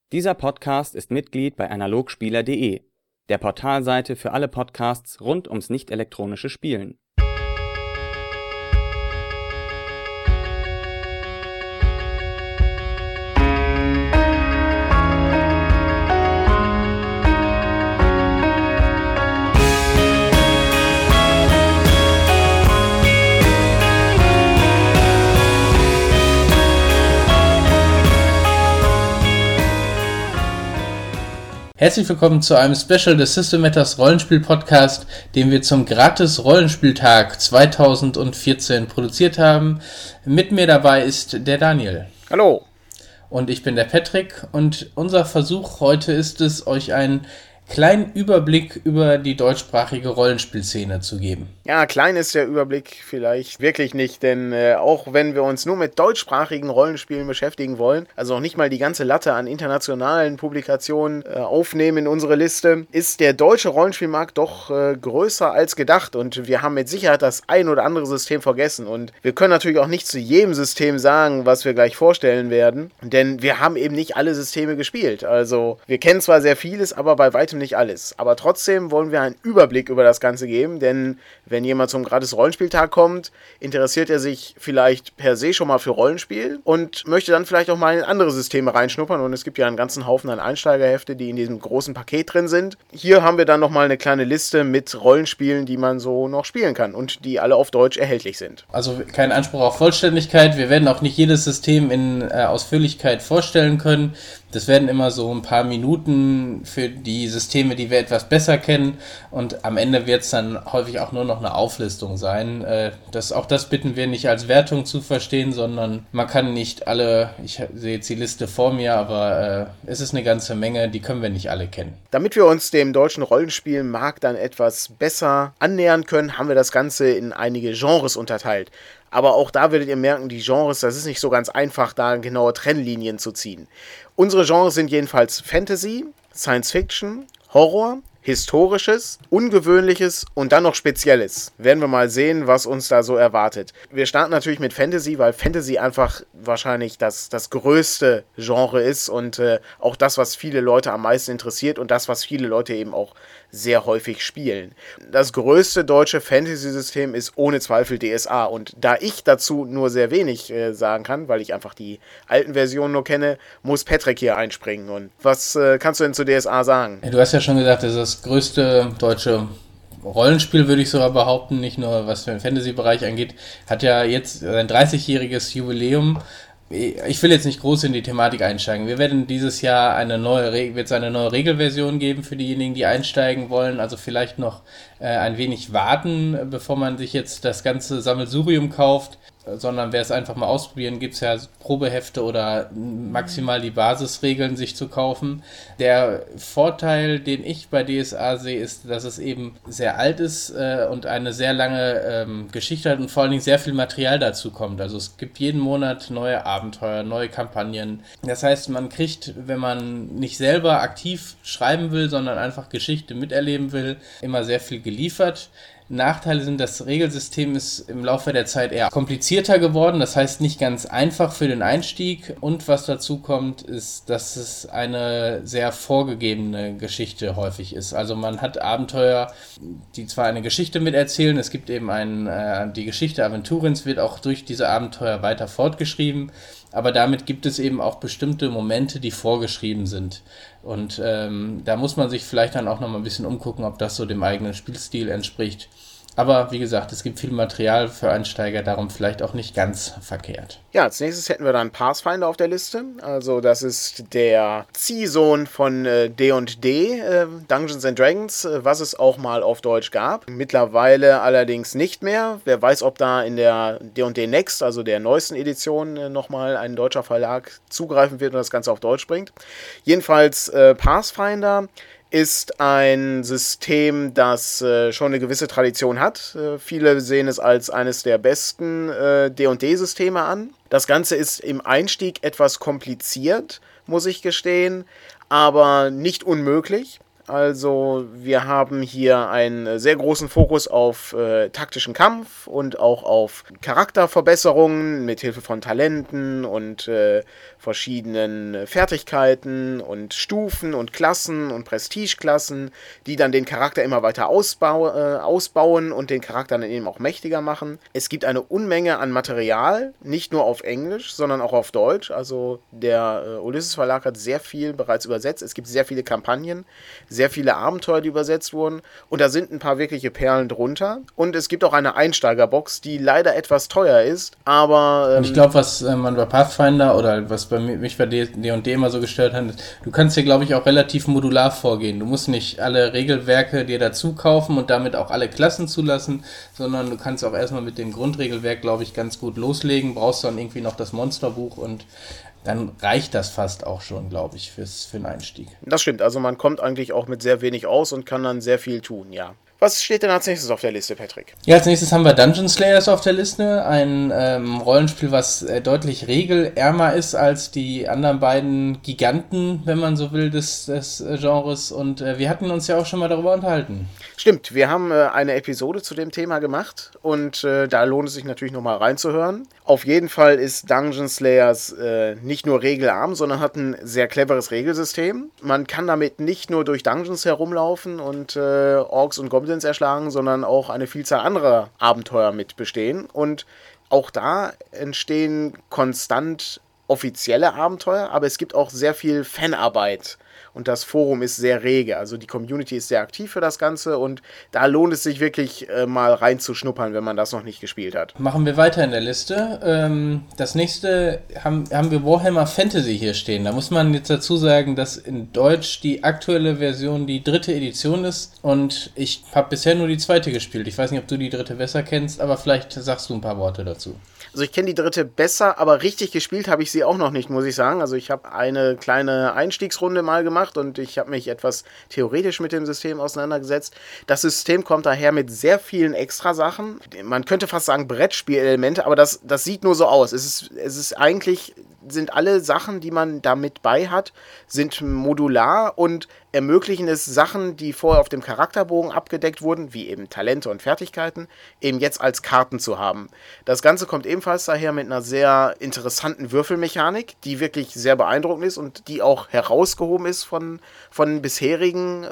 Dieser Podcast ist Mitglied bei analogspieler.de, der Portalseite für alle Podcasts rund ums nicht-elektronische Spielen. Herzlich willkommen zu einem Special des System Matters Rollenspiel-Podcast, den wir zum Gratis-Rollenspieltag 2014 produziert haben. Mit mir dabei ist der Daniel. Hallo. Und ich bin der Patrick und unser Versuch heute ist es, euch einen kleinen Überblick über die deutschsprachige Rollenspielszene zu geben. Ja, klein ist der Überblick vielleicht wirklich nicht, denn auch wenn wir uns nur mit deutschsprachigen Rollenspielen beschäftigen wollen, also noch nicht mal die ganze Latte an internationalen Publikationen aufnehmen in unsere Liste, ist der deutsche Rollenspielmarkt doch größer als gedacht und wir haben mit Sicherheit das ein oder andere System vergessen und wir können natürlich auch nicht zu jedem System sagen, was wir gleich vorstellen werden, denn wir haben eben nicht alle Systeme gespielt. Also wir kennen zwar sehr vieles, aber bei weitem nicht alles. Aber trotzdem wollen wir einen Überblick über das Ganze geben, denn wenn jemand zum Gratis-Rollenspieltag kommt, interessiert er sich vielleicht per se schon mal für Rollenspiel und möchte dann vielleicht auch mal in andere Systeme reinschnuppern und es gibt ja einen ganzen Haufen an Einsteigerhefte, die in diesem großen Paket drin sind. Hier haben wir dann nochmal eine kleine Liste mit Rollenspielen, die man so noch spielen kann und die alle auf Deutsch erhältlich sind. Also kein Anspruch auf Vollständigkeit, wir werden auch nicht jedes System in Ausführlichkeit vorstellen können. Das werden immer so ein paar Minuten für die Systeme, die wir etwas besser kennen und am Ende wird es dann häufig auch nur noch eine Auflistung sein. Auch das bitten wir nicht als Wertung zu verstehen, sondern man kann nicht alle, ich sehe jetzt die Liste vor mir, aber es ist eine ganze Menge, die können wir nicht alle kennen. Damit wir uns dem deutschen Rollenspielmarkt dann etwas besser annähern können, haben wir das Ganze in einige Genres unterteilt. Aber auch da werdet ihr merken, die Genres, das ist nicht so ganz einfach, da genaue Trennlinien zu ziehen. Unsere Genres sind jedenfalls Fantasy, Science Fiction, Horror, Historisches, Ungewöhnliches und dann noch Spezielles. Werden wir mal sehen, was uns da so erwartet. Wir starten natürlich mit Fantasy, weil Fantasy einfach wahrscheinlich das größte Genre ist und auch das, was viele Leute am meisten interessiert und das, was viele Leute eben auch sehr häufig spielen. Das größte deutsche Fantasy-System ist ohne Zweifel DSA und da ich dazu nur sehr wenig sagen kann, weil ich einfach die alten Versionen nur kenne, muss Patrick hier einspringen. Und was kannst du denn zu DSA sagen? Du hast ja schon gesagt, das ist das größte deutsche Rollenspiel, würde ich sogar behaupten, nicht nur was für den Fantasy-Bereich angeht, hat ja jetzt sein 30-jähriges Jubiläum. Ich will jetzt nicht groß in die Thematik einsteigen. Wir werden dieses Jahr eine neue Regelversion geben für diejenigen, die einsteigen wollen. Also vielleicht noch ein wenig warten, bevor man sich jetzt das ganze Sammelsurium kauft, sondern wer es einfach mal ausprobieren, gibt es ja Probehefte oder maximal die Basisregeln sich zu kaufen. Der Vorteil, den ich bei DSA sehe, ist, dass es eben sehr alt ist und eine sehr lange Geschichte hat und vor allen Dingen sehr viel Material dazu kommt. Also es gibt jeden Monat neue Abenteuer, neue Kampagnen. Das heißt, man kriegt, wenn man nicht selber aktiv schreiben will, sondern einfach Geschichte miterleben will, immer sehr viel geliefert. Nachteile sind, das Regelsystem ist im Laufe der Zeit eher komplizierter geworden, das heißt nicht ganz einfach für den Einstieg und was dazu kommt, ist, dass es eine sehr vorgegebene Geschichte häufig ist. Also man hat Abenteuer, die zwar eine Geschichte miterzählen, es gibt eben die Geschichte Aventurins wird auch durch diese Abenteuer weiter fortgeschrieben, aber damit gibt es eben auch bestimmte Momente, die vorgeschrieben sind. Und da muss man sich vielleicht dann auch noch mal ein bisschen umgucken, ob das so dem eigenen Spielstil entspricht. Aber wie gesagt, es gibt viel Material für Einsteiger, darum vielleicht auch nicht ganz verkehrt. Ja, als nächstes hätten wir dann Pathfinder auf der Liste. Also das ist der Ziehsohn von D&D, Dungeons and Dragons, was es auch mal auf Deutsch gab. Mittlerweile allerdings nicht mehr. Wer weiß, ob da in der D&D Next, also der neuesten Edition, nochmal ein deutscher Verlag zugreifen wird und das Ganze auf Deutsch bringt. Jedenfalls Pathfinder ist ein System, das schon eine gewisse Tradition hat. Viele sehen es als eines der besten D&D-Systeme an. Das Ganze ist im Einstieg etwas kompliziert, muss ich gestehen, aber nicht unmöglich. Also wir haben hier einen sehr großen Fokus auf taktischen Kampf und auch auf Charakterverbesserungen mit Hilfe von Talenten und verschiedenen Fertigkeiten und Stufen und Klassen und Prestigeklassen, die dann den Charakter immer weiter ausbauen und den Charakter dann eben auch mächtiger machen. Es gibt eine Unmenge an Material, nicht nur auf Englisch, sondern auch auf Deutsch. Also der Ulysses Verlag hat sehr viel bereits übersetzt. Es gibt sehr viele Kampagnen, sehr viele Abenteuer, die übersetzt wurden. Und da sind ein paar wirkliche Perlen drunter. Und es gibt auch eine Einsteigerbox, die leider etwas teuer ist, aber... Und ich glaube, was man bei Pathfinder oder was mich bei D&D immer so gestört hat, du kannst hier, glaube ich, auch relativ modular vorgehen. Du musst nicht alle Regelwerke dir dazu kaufen und damit auch alle Klassen zulassen, sondern du kannst auch erstmal mit dem Grundregelwerk, glaube ich, ganz gut loslegen. Brauchst dann irgendwie noch das Monsterbuch und dann reicht das fast auch schon, glaube ich, für den Einstieg. Das stimmt, also man kommt eigentlich auch mit sehr wenig aus und kann dann sehr viel tun, ja. Was steht denn als nächstes auf der Liste, Patrick? Ja, als nächstes haben wir Dungeon Slayers auf der Liste. Ein Rollenspiel, was deutlich regelärmer ist als die anderen beiden Giganten, wenn man so will, des Genres. Und wir hatten uns ja auch schon mal darüber unterhalten. Stimmt, wir haben eine Episode zu dem Thema gemacht und da lohnt es sich natürlich nochmal reinzuhören. Auf jeden Fall ist Dungeon Slayers nicht nur regelarm, sondern hat ein sehr cleveres Regelsystem. Man kann damit nicht nur durch Dungeons herumlaufen und Orks und Goblins erschlagen, sondern auch eine Vielzahl anderer Abenteuer mit bestehen. Und auch da entstehen konstant offizielle Abenteuer, aber es gibt auch sehr viel Fanarbeit. Und das Forum ist sehr rege, also die Community ist sehr aktiv für das Ganze und da lohnt es sich wirklich mal reinzuschnuppern, wenn man das noch nicht gespielt hat. Machen wir weiter in der Liste. Das nächste haben wir Warhammer Fantasy hier stehen. Da muss man jetzt dazu sagen, dass in Deutsch die aktuelle Version die 3. Edition ist und ich habe bisher nur die 2. gespielt. Ich weiß nicht, ob du die 3. besser kennst, aber vielleicht sagst du ein paar Worte dazu. Also ich kenne die 3. besser, aber richtig gespielt habe ich sie auch noch nicht, muss ich sagen. Also ich habe eine kleine Einstiegsrunde mal gemacht und ich habe mich etwas theoretisch mit dem System auseinandergesetzt. Das System kommt daher mit sehr vielen Extrasachen. Man könnte fast sagen Brettspielelemente, aber das sieht nur so aus. Es ist eigentlich, sind alle Sachen, die man da mit bei hat, sind modular und ermöglichen es Sachen, die vorher auf dem Charakterbogen abgedeckt wurden, wie eben Talente und Fertigkeiten, eben jetzt als Karten zu haben. Das Ganze kommt ebenfalls daher mit einer sehr interessanten Würfelmechanik, die wirklich sehr beeindruckend ist und die auch herausgehoben ist von bisherigen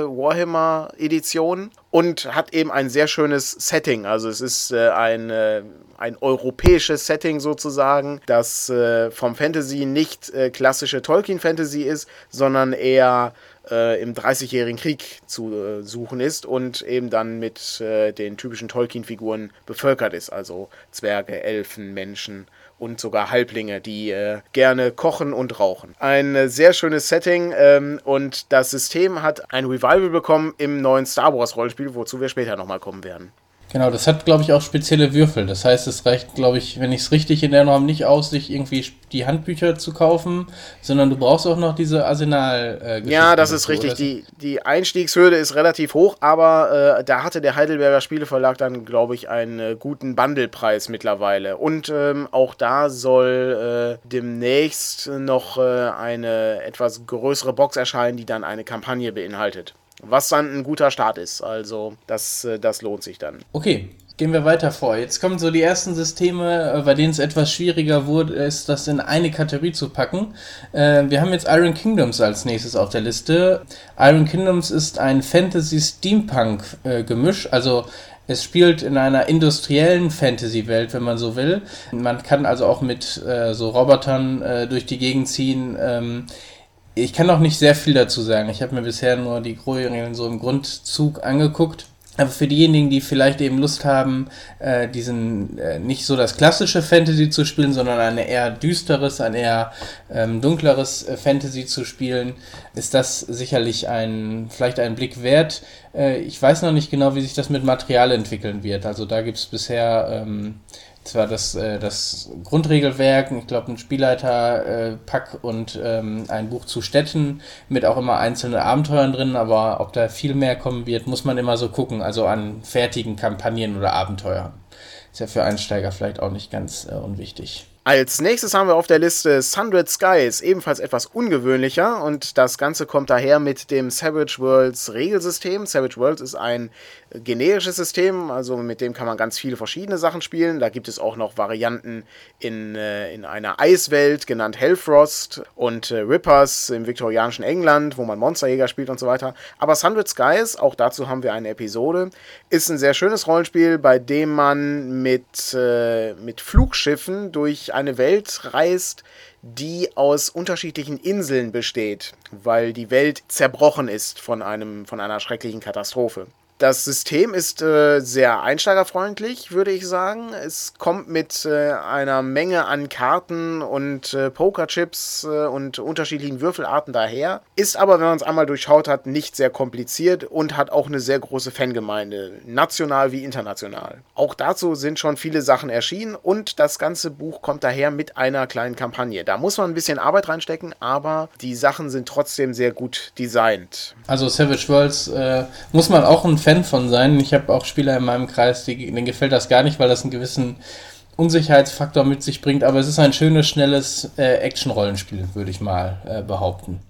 Warhammer-Editionen und hat eben ein sehr schönes Setting. Also es ist ein europäisches Setting sozusagen, das vom Fantasy nicht klassische Tolkien-Fantasy ist, sondern eher im 30-jährigen Krieg zu suchen ist und eben dann mit den typischen Tolkien-Figuren bevölkert ist, also Zwerge, Elfen, Menschen und sogar Halblinge, die gerne kochen und rauchen. Ein sehr schönes Setting und das System hat ein Revival bekommen im neuen Star Wars Rollenspiel, wozu wir später nochmal kommen werden. Genau, das hat, glaube ich, auch spezielle Würfel. Das heißt, es reicht, glaube ich, wenn ich es richtig in Erinnerung habe, nicht aus, sich irgendwie die Handbücher zu kaufen, sondern du brauchst auch noch diese Arsenal-Geschichten. Ja, das ist richtig. Die Einstiegshürde ist relativ hoch, aber da hatte der Heidelberger Spieleverlag dann, glaube ich, einen guten Bundlepreis mittlerweile. Und auch da soll demnächst noch eine etwas größere Box erscheinen, die dann eine Kampagne beinhaltet. Was dann ein guter Start ist. Also das lohnt sich dann. Okay, gehen wir weiter vor. Jetzt kommen so die ersten Systeme, bei denen es etwas schwieriger wurde, ist das in eine Kategorie zu packen. Wir haben jetzt Iron Kingdoms als nächstes auf der Liste. Iron Kingdoms ist ein Fantasy-Steampunk-Gemisch, also es spielt in einer industriellen Fantasy-Welt, wenn man so will. Man kann also auch mit so Robotern durch die Gegend ziehen. Ich kann noch nicht sehr viel dazu sagen. Ich habe mir bisher nur die Grundregeln so im Grundzug angeguckt. Aber für diejenigen, die vielleicht eben Lust haben, nicht so das klassische Fantasy zu spielen, sondern ein eher düsteres, ein eher dunkleres Fantasy zu spielen, ist das sicherlich vielleicht ein Blick wert. Ich weiß noch nicht genau, wie sich das mit Material entwickeln wird. Also da gibt es bisher zwar das Grundregelwerk, ich glaube ein Spielleiter-Pack und ein Buch zu Städten mit auch immer einzelnen Abenteuern drin, aber ob da viel mehr kommen wird, muss man immer so gucken, also an fertigen Kampagnen oder Abenteuern. Ist ja für Einsteiger vielleicht auch nicht ganz unwichtig. Als nächstes haben wir auf der Liste Sundered Skies, ebenfalls etwas ungewöhnlicher, und das Ganze kommt daher mit dem Savage Worlds Regelsystem. Savage Worlds ist ein generisches System, also mit dem kann man ganz viele verschiedene Sachen spielen. Da gibt es auch noch Varianten in einer Eiswelt, genannt Hellfrost, und Rippers im viktorianischen England, wo man Monsterjäger spielt und so weiter. Aber Sundered Skies, auch dazu haben wir eine Episode, ist ein sehr schönes Rollenspiel, bei dem man mit Flugschiffen durch eine Welt reist, die aus unterschiedlichen Inseln besteht, weil die Welt zerbrochen ist von einer schrecklichen Katastrophe. Das System ist sehr einsteigerfreundlich, würde ich sagen. Es kommt mit einer Menge an Karten und Pokerchips und unterschiedlichen Würfelarten daher. Ist aber, wenn man es einmal durchschaut hat, nicht sehr kompliziert und hat auch eine sehr große Fangemeinde, national wie international. Auch dazu sind schon viele Sachen erschienen und das ganze Buch kommt daher mit einer kleinen Kampagne. Da muss man ein bisschen Arbeit reinstecken, aber die Sachen sind trotzdem sehr gut designt. Also Savage Worlds muss man auch ein Fan von sein. Ich habe auch Spieler in meinem Kreis, denen gefällt das gar nicht, weil das einen gewissen Unsicherheitsfaktor mit sich bringt, aber es ist ein schönes, schnelles Action-Rollenspiel, würde ich mal behaupten.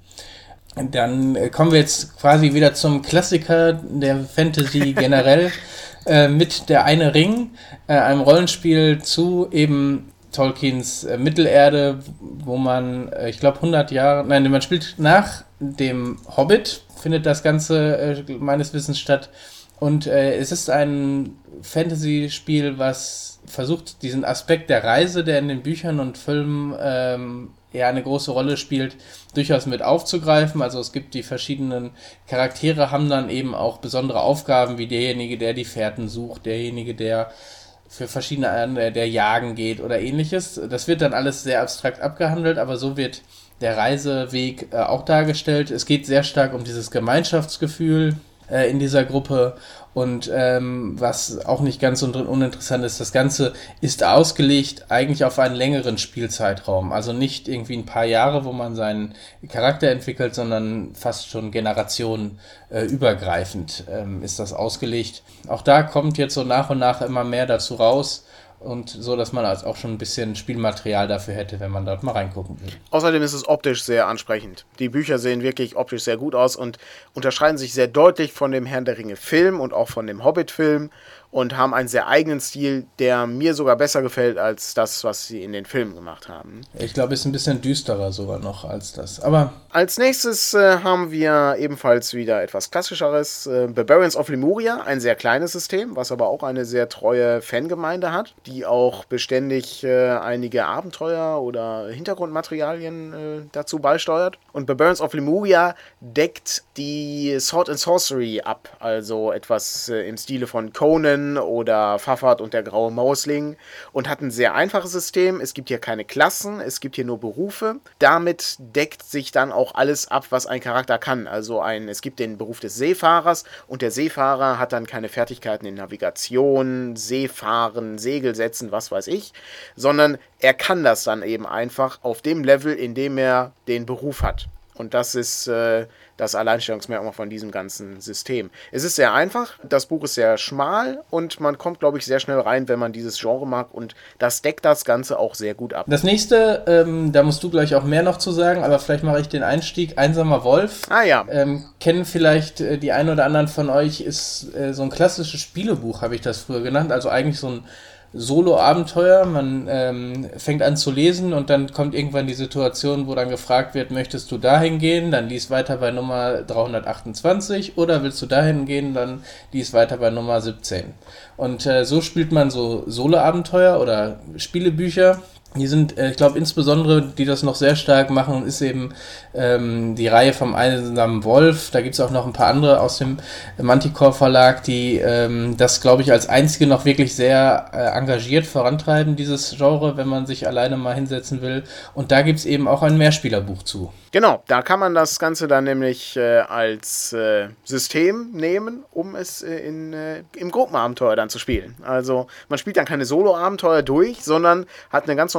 Dann kommen wir jetzt quasi wieder zum Klassiker der Fantasy generell mit Der eine Ring, einem Rollenspiel zu eben Tolkiens Mittelerde, wo man, ich glaube, man spielt nach dem Hobbit, findet das Ganze meines Wissens statt. Und es ist ein Fantasy-Spiel, was versucht, diesen Aspekt der Reise, der in den Büchern und Filmen eine große Rolle spielt, durchaus mit aufzugreifen. Also es gibt die verschiedenen Charaktere, haben dann eben auch besondere Aufgaben, wie derjenige, der die Fährten sucht, derjenige, der für verschiedene, der jagen geht oder ähnliches. Das wird dann alles sehr abstrakt abgehandelt, aber so wird der Reiseweg auch dargestellt. Es geht sehr stark um dieses Gemeinschaftsgefühl in dieser Gruppe und was auch nicht ganz uninteressant ist, das Ganze ist ausgelegt eigentlich auf einen längeren Spielzeitraum, also nicht irgendwie ein paar Jahre, wo man seinen Charakter entwickelt, sondern fast schon generationenübergreifend ist das ausgelegt. Auch da kommt jetzt so nach und nach immer mehr dazu raus, und so, dass man also auch schon ein bisschen Spielmaterial dafür hätte, wenn man dort mal reingucken will. Außerdem ist es optisch sehr ansprechend. Die Bücher sehen wirklich optisch sehr gut aus und unterscheiden sich sehr deutlich von dem Herrn der Ringe Film und auch von dem Hobbit Film und haben einen sehr eigenen Stil, der mir sogar besser gefällt als das, was sie in den Filmen gemacht haben. Ich glaube, es ist ein bisschen düsterer sogar noch als das. Aber als nächstes haben wir ebenfalls wieder etwas Klassischeres. Barbarians of Lemuria, ein sehr kleines System, was aber auch eine sehr treue Fangemeinde hat, die auch beständig einige Abenteuer oder Hintergrundmaterialien dazu beisteuert. Und Barbarians of Lemuria deckt die Sword and Sorcery ab, also etwas im Stile von Conan oder Fafard und der graue Mausling, und hat ein sehr einfaches System. Es gibt hier keine Klassen, es gibt hier nur Berufe. Damit deckt sich dann auch alles ab, was ein Charakter kann. Also es gibt den Beruf des Seefahrers und der Seefahrer hat dann keine Fertigkeiten in Navigation, Seefahren, Segel setzen, was weiß ich, sondern er kann das dann eben einfach auf dem Level, in dem er den Beruf hat. Und das ist das Alleinstellungsmerkmal von diesem ganzen System. Es ist sehr einfach, das Buch ist sehr schmal und man kommt, glaube ich, sehr schnell rein, wenn man dieses Genre mag, und das deckt das Ganze auch sehr gut ab. Das nächste, da musst du gleich auch mehr noch zu sagen, aber vielleicht mache ich den Einstieg. Einsamer Wolf. Ah ja. Kennen vielleicht die einen oder anderen von euch, ist so ein klassisches Spielebuch, habe ich das früher genannt, also eigentlich so ein Solo-Abenteuer. Man fängt an zu lesen und dann kommt irgendwann die Situation, wo dann gefragt wird, möchtest du dahin gehen? Dann lies weiter bei Nummer 328, oder willst du dahin gehen? Dann lies weiter bei Nummer 17. Und so spielt man so Solo-Abenteuer oder Spielebücher. Die sind, ich glaube, insbesondere, die das noch sehr stark machen, ist eben die Reihe vom Einsamen Wolf. Da gibt es auch noch ein paar andere aus dem Manticore Verlag, die das, glaube ich, als einzige noch wirklich sehr engagiert vorantreiben, dieses Genre, wenn man sich alleine mal hinsetzen will. Und da gibt es eben auch ein Mehrspielerbuch zu. Genau, da kann man das Ganze dann nämlich als System nehmen, um es im Gruppenabenteuer dann zu spielen. Also man spielt dann keine Solo-Abenteuer durch, sondern hat eine ganz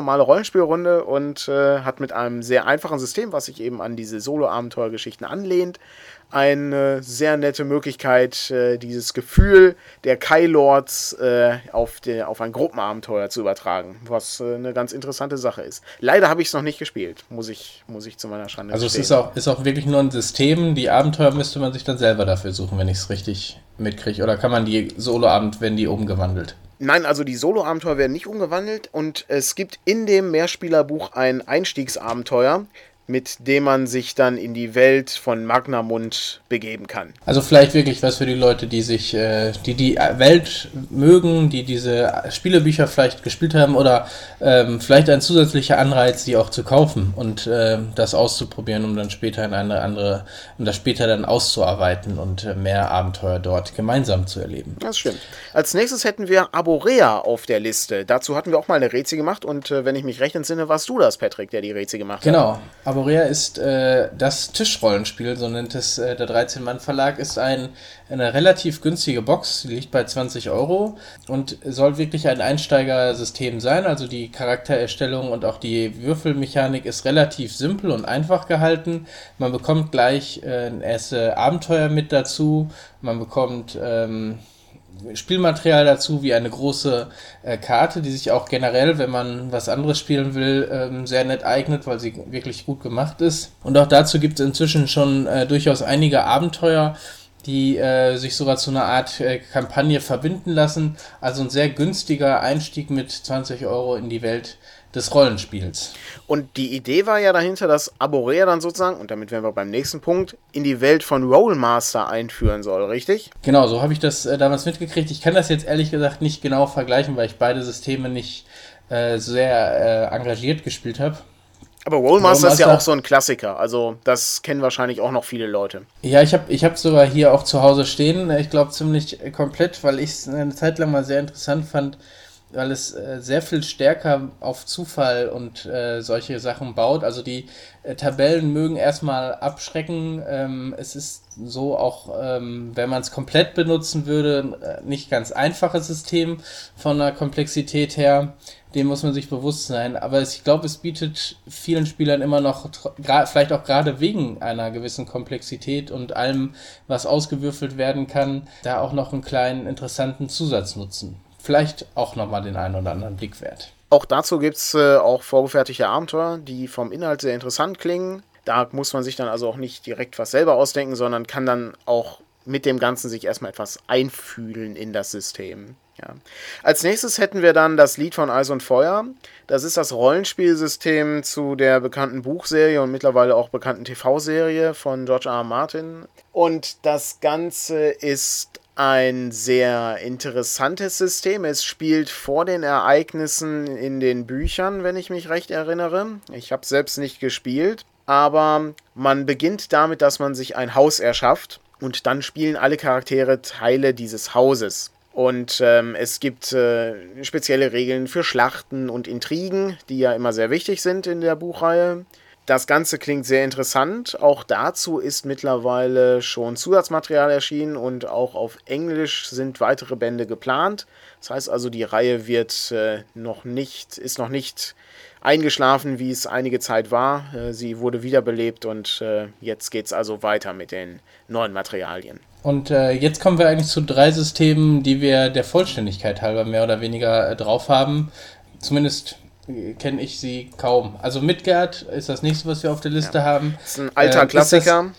normale Rollenspielrunde und hat mit einem sehr einfachen System, was sich eben an diese Solo-Abenteuergeschichten anlehnt, eine sehr nette Möglichkeit, dieses Gefühl der Kai-Lords auf ein Gruppenabenteuer zu übertragen, was eine ganz interessante Sache ist. Leider habe ich es noch nicht gespielt, muss ich zu meiner Schande Also gestehen. es ist auch wirklich nur ein System, die Abenteuer müsste man sich dann selber dafür suchen, wenn ich es richtig mitkriege. Oder kann man die Solo-Abend, werden die umgewandelt? Nein, also die Solo-Abenteuer werden nicht umgewandelt und es gibt in dem Mehrspielerbuch ein Einstiegsabenteuer, mit dem man sich dann in die Welt von Magnamund begeben kann. Also vielleicht wirklich was für die Leute, die sich, die Welt mögen, die diese Spielebücher vielleicht gespielt haben oder vielleicht ein zusätzlicher Anreiz, die auch zu kaufen und das auszuprobieren, um dann später um das später dann auszuarbeiten und mehr Abenteuer dort gemeinsam zu erleben. Das stimmt. Als nächstes hätten wir Aborea auf der Liste. Dazu hatten wir auch mal eine Rätsel gemacht und wenn ich mich recht entsinne, warst du das, Patrick, der die Rätsel gemacht hat. Genau. Aborea ist das Tischrollenspiel, so nennt es der 13-Mann-Verlag, ist eine relativ günstige Box, die liegt bei 20 € und soll wirklich ein Einsteigersystem sein, also die Charaktererstellung und auch die Würfelmechanik ist relativ simpel und einfach gehalten. Man bekommt gleich erste Abenteuer mit dazu, man bekommt Spielmaterial dazu, wie eine große Karte, die sich auch generell, wenn man was anderes spielen will, sehr nett eignet, weil sie wirklich gut gemacht ist. Und auch dazu gibt es inzwischen schon durchaus einige Abenteuer, die sich sogar zu einer Art Kampagne verbinden lassen. Also ein sehr günstiger Einstieg mit 20 € in die Welt des Rollenspiels. Und die Idee war ja dahinter, dass Aborea dann sozusagen, und damit wären wir beim nächsten Punkt, in die Welt von Rolemaster einführen soll, richtig? Genau, so habe ich das damals mitgekriegt. Ich kann das jetzt ehrlich gesagt nicht genau vergleichen, weil ich beide Systeme nicht sehr engagiert gespielt habe. Aber Rolemaster ist ja auch so ein Klassiker, also das kennen wahrscheinlich auch noch viele Leute. Ja, ich hab sogar hier auch zu Hause stehen, ich glaube ziemlich komplett, weil ich es eine Zeit lang mal sehr interessant fand, weil es sehr viel stärker auf Zufall und solche Sachen baut. Also die Tabellen mögen erstmal abschrecken. Es ist so auch, wenn man es komplett benutzen würde, nicht ganz einfaches System von der Komplexität her. Dem muss man sich bewusst sein. Aber ich glaube, es bietet vielen Spielern immer noch, vielleicht auch gerade wegen einer gewissen Komplexität und allem, was ausgewürfelt werden kann, da auch noch einen kleinen interessanten Zusatznutzen. Vielleicht auch nochmal den einen oder anderen Blick wert. Auch dazu gibt es auch vorgefertigte Abenteuer, die vom Inhalt sehr interessant klingen. Da muss man sich dann also auch nicht direkt was selber ausdenken, sondern kann dann auch mit dem Ganzen sich erstmal etwas einfühlen in das System. Ja. Als nächstes hätten wir dann das Lied von Eis und Feuer. Das ist das Rollenspielsystem zu der bekannten Buchserie und mittlerweile auch bekannten TV-Serie von George R. R. Martin. Und das Ganze ist ein sehr interessantes System. Es spielt vor den Ereignissen in den Büchern, wenn ich mich recht erinnere. Ich habe selbst nicht gespielt, aber man beginnt damit, dass man sich ein Haus erschafft und dann spielen alle Charaktere Teile dieses Hauses. Und es gibt spezielle Regeln für Schlachten und Intrigen, die ja immer sehr wichtig sind in der Buchreihe. Das Ganze klingt sehr interessant. Auch dazu ist mittlerweile schon Zusatzmaterial erschienen und auch auf Englisch sind weitere Bände geplant. Das heißt also, die Reihe ist noch nicht eingeschlafen, wie es einige Zeit war. Sie wurde wiederbelebt und jetzt geht es also weiter mit den neuen Materialien. Und jetzt kommen wir eigentlich zu 3 Systemen, die wir der Vollständigkeit halber mehr oder weniger drauf haben. Zumindest kenne ich sie kaum. Also Midgard ist das nächste, was wir auf der Liste haben. Das ist ein alter Klassiker.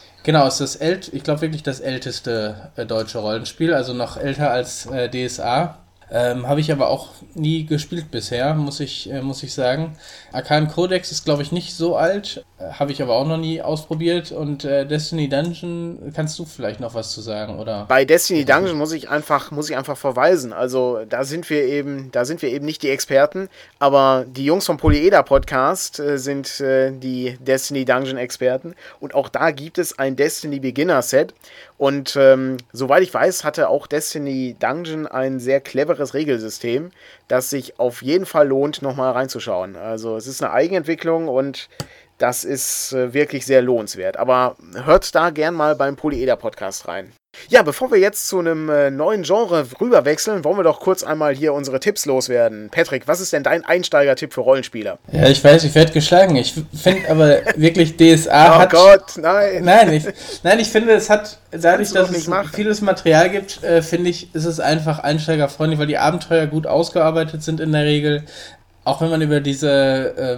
Ich glaube wirklich das älteste deutsche Rollenspiel, also noch älter als DSA. Habe ich aber auch nie gespielt bisher, muss ich sagen. Arcane Codex ist, glaube ich, nicht so alt, habe ich aber auch noch nie ausprobiert. Und Destiny Dungeon, kannst du vielleicht noch was zu sagen, oder? Bei Destiny Dungeon muss ich einfach verweisen. Also da sind wir eben nicht die Experten, aber die Jungs vom Polyeder Podcast sind die Destiny Dungeon Experten und auch da gibt es ein Destiny Beginner Set. Und soweit ich weiß, hatte auch Destiny Dungeon ein sehr cleveres Regelsystem, das sich auf jeden Fall lohnt, nochmal reinzuschauen. Also es ist eine Eigenentwicklung und das ist wirklich sehr lohnenswert. Aber hört da gern mal beim Polyeder Podcast rein. Ja, bevor wir jetzt zu einem neuen Genre rüberwechseln, wollen wir doch kurz einmal hier unsere Tipps loswerden. Patrick, was ist denn dein Einsteigertipp für Rollenspieler? Ja, ich weiß, ich werde geschlagen. Ich finde aber wirklich, DSA hat... Oh Gott, nein. Nein, ich finde, es hat, dadurch, dass es vieles Material gibt, finde ich, ist es einfach einsteigerfreundlich, weil die Abenteuer gut ausgearbeitet sind in der Regel. Auch wenn man über diese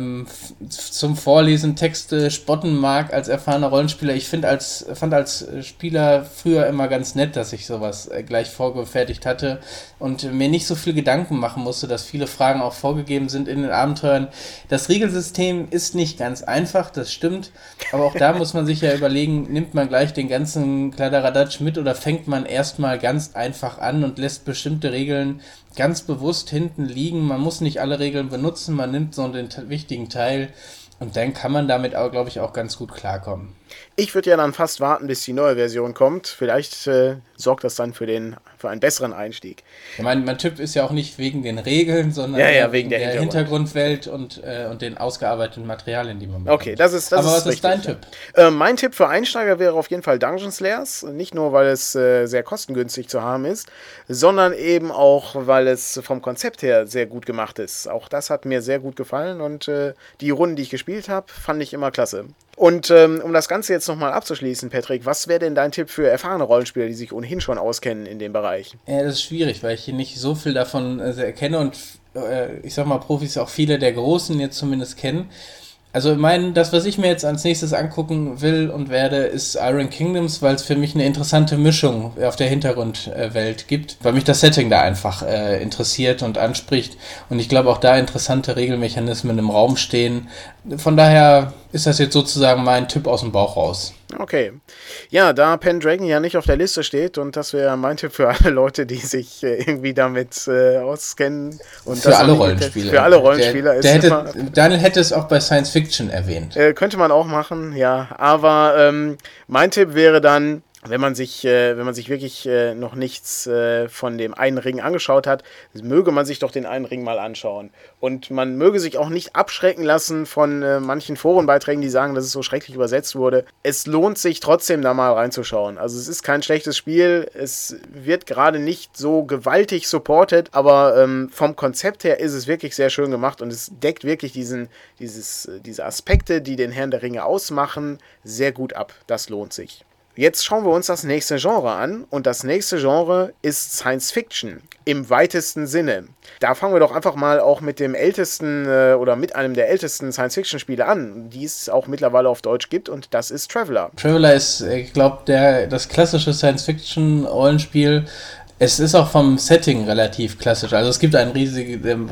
zum Vorlesen Texte spotten mag als erfahrener Rollenspieler, ich fand als Spieler früher immer ganz nett, dass ich sowas gleich vorgefertigt hatte und mir nicht so viel Gedanken machen musste, dass viele Fragen auch vorgegeben sind in den Abenteuern. Das Regelsystem ist nicht ganz einfach, das stimmt, aber auch da muss man sich ja überlegen, nimmt man gleich den ganzen Kladderadatsch mit oder fängt man erstmal ganz einfach an und lässt bestimmte Regeln ganz bewusst hinten liegen. Man muss nicht alle Regeln benutzen, man nimmt so den wichtigen Teil und dann kann man damit auch, glaube ich, auch ganz gut klarkommen. Ich würde ja dann fast warten, bis die neue Version kommt. Vielleicht sorgt das dann für einen besseren Einstieg. Ja, mein Tipp ist ja auch nicht wegen den Regeln, sondern wegen der Hintergrundwelt und den ausgearbeiteten Materialien, die man bekommt. Okay, das ist Aber was richtig, ist dein Tipp? Mein Tipp für Einsteiger wäre auf jeden Fall Dungeon Slayers. Nicht nur, weil es sehr kostengünstig zu haben ist, sondern eben auch, weil es vom Konzept her sehr gut gemacht ist. Auch das hat mir sehr gut gefallen und die Runden, die ich gespielt habe, fand ich immer klasse. Und um das Ganze jetzt nochmal abzuschließen, Patrick, was wäre denn dein Tipp für erfahrene Rollenspieler, die sich ohnehin schon auskennen in dem Bereich? Ja, das ist schwierig, weil ich hier nicht so viel davon kenne und ich sag mal, Profis auch viele der Großen jetzt zumindest kennen. Also das, was ich mir jetzt als nächstes angucken will und werde, ist Iron Kingdoms, weil es für mich eine interessante Mischung auf der Hintergrundwelt gibt, weil mich das Setting da einfach interessiert und anspricht und ich glaube auch da interessante Regelmechanismen im Raum stehen. Von daher ist das jetzt sozusagen mein Tipp aus dem Bauch raus. Okay. Ja, da Pendragon ja nicht auf der Liste steht und das wäre mein Tipp für alle Leute, die sich irgendwie damit auskennen. Und für alle Rollenspieler. Für alle Rollenspieler. Daniel hätte es auch bei Science Fiction erwähnt. Könnte man auch machen, ja. Aber mein Tipp wäre dann, wenn man sich wirklich noch nichts von dem einen Ring angeschaut hat, möge man sich doch den einen Ring mal anschauen. Und man möge sich auch nicht abschrecken lassen von manchen Forenbeiträgen, die sagen, dass es so schrecklich übersetzt wurde. Es lohnt sich trotzdem, da mal reinzuschauen. Also es ist kein schlechtes Spiel, es wird gerade nicht so gewaltig supported, aber vom Konzept her ist es wirklich sehr schön gemacht und es deckt wirklich diese Aspekte, die den Herrn der Ringe ausmachen, sehr gut ab. Das lohnt sich. Jetzt schauen wir uns das nächste Genre an und das nächste Genre ist Science Fiction im weitesten Sinne. Da fangen wir doch einfach mal auch mit dem ältesten oder mit einem der ältesten Science-Fiction-Spiele an, die es auch mittlerweile auf Deutsch gibt und das ist Traveller. Traveller ist, ich glaube, das klassische Science-Fiction-Rollenspiel. Es ist auch vom Setting relativ klassisch. Also es gibt einen riesigen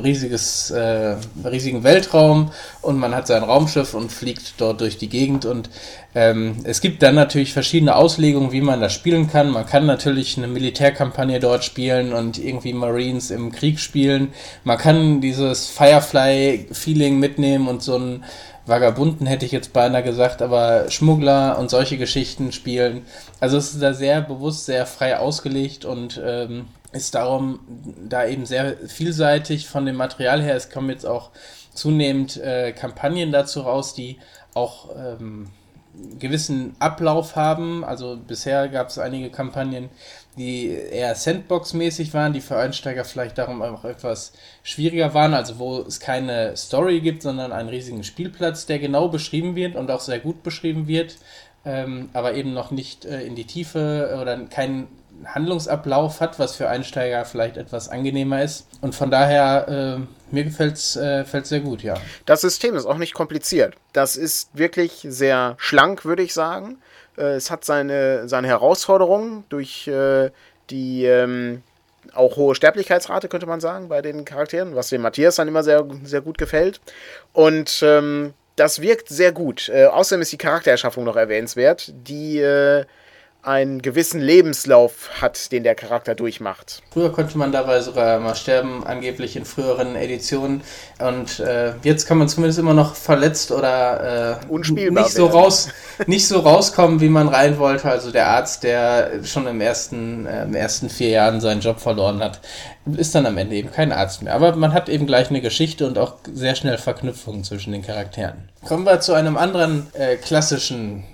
Weltraum und man hat sein Raumschiff und fliegt dort durch die Gegend und es gibt dann natürlich verschiedene Auslegungen, wie man das spielen kann. Man kann natürlich eine Militärkampagne dort spielen und irgendwie Marines im Krieg spielen. Man kann dieses Firefly-Feeling mitnehmen und so einen Vagabunden, hätte ich jetzt beinahe gesagt, aber Schmuggler und solche Geschichten spielen. Also es ist da sehr bewusst, sehr frei ausgelegt und ist darum da eben sehr vielseitig von dem Material her. Es kommen jetzt auch zunehmend Kampagnen dazu raus, die auch gewissen Ablauf haben. Also bisher gab es einige Kampagnen, die eher Sandbox-mäßig waren, die für Einsteiger vielleicht darum auch etwas schwieriger waren, also wo es keine Story gibt, sondern einen riesigen Spielplatz, der genau beschrieben wird und auch sehr gut beschrieben wird, aber eben noch nicht in die Tiefe oder keinen Handlungsablauf hat, was für Einsteiger vielleicht etwas angenehmer ist. Und von daher, mir gefällt's sehr gut, ja. Das System ist auch nicht kompliziert. Das ist wirklich sehr schlank, würde ich sagen. Es hat seine Herausforderungen durch die auch hohe Sterblichkeitsrate, könnte man sagen, bei den Charakteren, was dem Matthias dann immer sehr, sehr gut gefällt. Und das wirkt sehr gut. Außerdem ist die Charaktererschaffung noch erwähnenswert, die einen gewissen Lebenslauf hat, den der Charakter durchmacht. Früher konnte man dabei sogar mal sterben, angeblich in früheren Editionen. Und jetzt kann man zumindest immer noch verletzt oder unspielbar nicht so rauskommen, wie man rein wollte. Also der Arzt, der schon im ersten 4 Jahren seinen Job verloren hat, ist dann am Ende eben kein Arzt mehr. Aber man hat eben gleich eine Geschichte und auch sehr schnell Verknüpfungen zwischen den Charakteren. Kommen wir zu einem anderen klassischen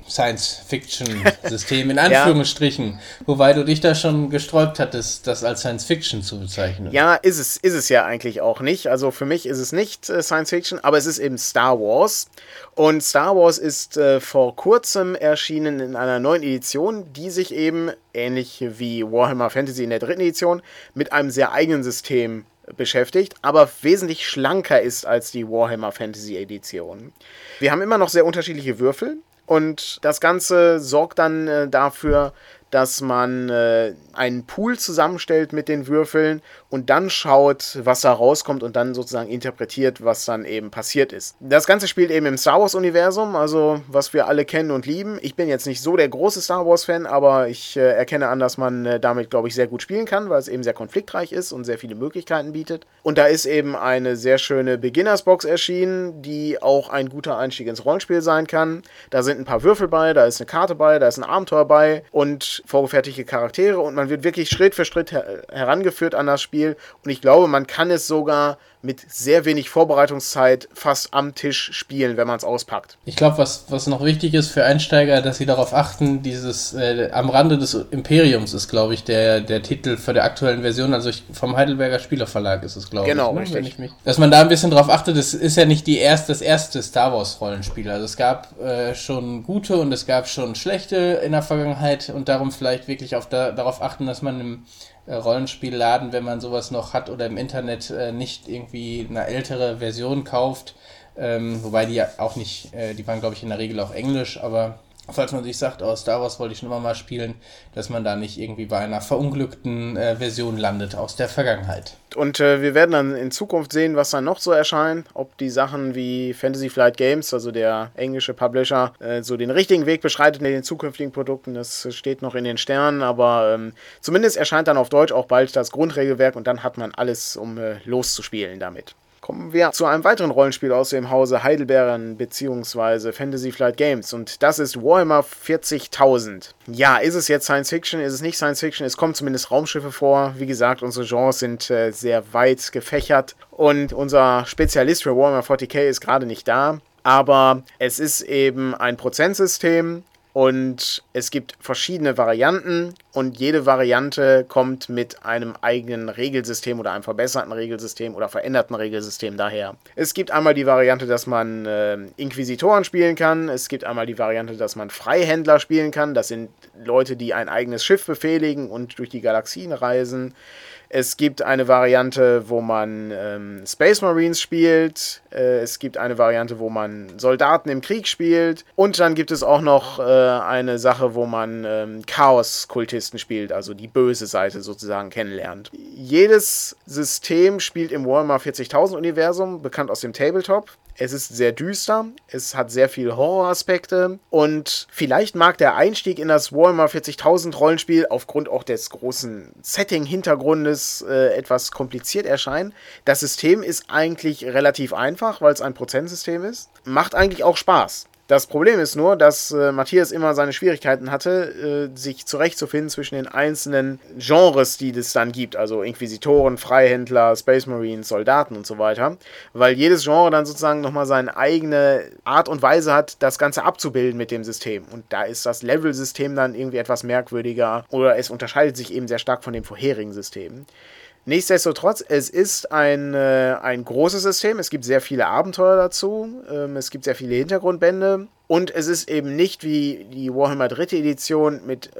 Science-Fiction-System, in Anführungsstrichen, wobei du dich da schon gesträubt hattest, das als Science-Fiction zu bezeichnen. Ja, ist es ja eigentlich auch nicht. Also für mich ist es nicht Science-Fiction, aber es ist eben Star Wars. Und Star Wars ist vor kurzem erschienen in einer neuen Edition, die sich eben, ähnlich wie Warhammer Fantasy in der 3. Edition, mit einem sehr eigenen System beschäftigt, aber wesentlich schlanker ist als die Warhammer Fantasy Edition. Wir haben immer noch sehr unterschiedliche Würfel und das Ganze sorgt dann dafür, dass man einen Pool zusammenstellt mit den Würfeln und dann schaut, was da rauskommt und dann sozusagen interpretiert, was dann eben passiert ist. Das Ganze spielt eben im Star Wars-Universum, also was wir alle kennen und lieben. Ich bin jetzt nicht so der große Star Wars-Fan, aber ich erkenne an, dass man damit, glaube ich, sehr gut spielen kann, weil es eben sehr konfliktreich ist und sehr viele Möglichkeiten bietet. Und da ist eben eine sehr schöne Beginners-Box erschienen, die auch ein guter Einstieg ins Rollenspiel sein kann. Da sind ein paar Würfel bei, da ist eine Karte bei, da ist ein Abenteuer bei und vorgefertigte Charaktere und man wird wirklich Schritt für Schritt herangeführt an das Spiel und ich glaube, man kann es sogar mit sehr wenig Vorbereitungszeit fast am Tisch spielen, wenn man es auspackt. Ich glaube, was noch wichtig ist für Einsteiger, dass sie darauf achten, dieses am Rande des Imperiums ist, glaube ich, der Titel für der aktuellen Version, also vom Heidelberger Spielerverlag ist es, glaube ich. Genau, ne? richtig. Dass man da ein bisschen drauf achtet, das ist ja nicht das erste Star Wars Rollenspiel, also es gab schon gute und es gab schon schlechte in der Vergangenheit und darum vielleicht wirklich darauf achten, dass man im Rollenspielladen, wenn man sowas noch hat oder im Internet nicht irgendwie eine ältere Version kauft, wobei die ja auch nicht, die waren glaube ich in der Regel auch Englisch, aber falls man sich sagt, Star Wars wollte ich schon immer mal spielen, dass man da nicht irgendwie bei einer verunglückten Version landet aus der Vergangenheit. Und wir werden dann in Zukunft sehen, was dann noch so erscheint, ob die Sachen wie Fantasy Flight Games, also der englische Publisher, so den richtigen Weg beschreitet in den zukünftigen Produkten. Das steht noch in den Sternen, aber zumindest erscheint dann auf Deutsch auch bald das Grundregelwerk und dann hat man alles, um loszuspielen damit. Kommen wir zu einem weiteren Rollenspiel aus dem Hause Heidelbeeren bzw. Fantasy Flight Games und das ist Warhammer 40.000. Ja, ist es jetzt Science Fiction, ist es nicht Science Fiction, es kommen zumindest Raumschiffe vor. Wie gesagt, unsere Genres sind sehr weit gefächert und unser Spezialist für Warhammer 40k ist gerade nicht da, aber es ist eben ein Prozentsystem. Und es gibt verschiedene Varianten und jede Variante kommt mit einem eigenen Regelsystem oder einem verbesserten Regelsystem oder veränderten Regelsystem daher. Es gibt einmal die Variante, dass man Inquisitoren spielen kann. Es gibt einmal die Variante, dass man Freihändler spielen kann. Das sind Leute, die ein eigenes Schiff befehligen und durch die Galaxien reisen. Es gibt eine Variante, wo man Space Marines spielt. Es gibt eine Variante, wo man Soldaten im Krieg spielt. Und dann gibt es auch noch eine Sache, wo man Chaos-Kultisten spielt, also die böse Seite sozusagen kennenlernt. Jedes System spielt im Warhammer 40.000 Universum, bekannt aus dem Tabletop. Es ist sehr düster, es hat sehr viele Horroraspekte und vielleicht mag der Einstieg in das Warhammer 40.000 Rollenspiel aufgrund auch des großen Setting-Hintergrundes etwas kompliziert erscheinen. Das System ist eigentlich relativ einfach, weil es ein Prozentsystem ist. Macht eigentlich auch Spaß. Das Problem ist nur, dass Matthias immer seine Schwierigkeiten hatte, sich zurechtzufinden zwischen den einzelnen Genres, die es dann gibt. Also Inquisitoren, Freihändler, Space Marines, Soldaten und so weiter. Weil jedes Genre dann sozusagen nochmal seine eigene Art und Weise hat, das Ganze abzubilden mit dem System. Und da ist das Level-System dann irgendwie etwas merkwürdiger oder es unterscheidet sich eben sehr stark von dem vorherigen System. Nichtsdestotrotz, es ist ein großes System, es gibt sehr viele Abenteuer dazu, es gibt sehr viele Hintergrundbände und es ist eben nicht wie die Warhammer 3. Edition mit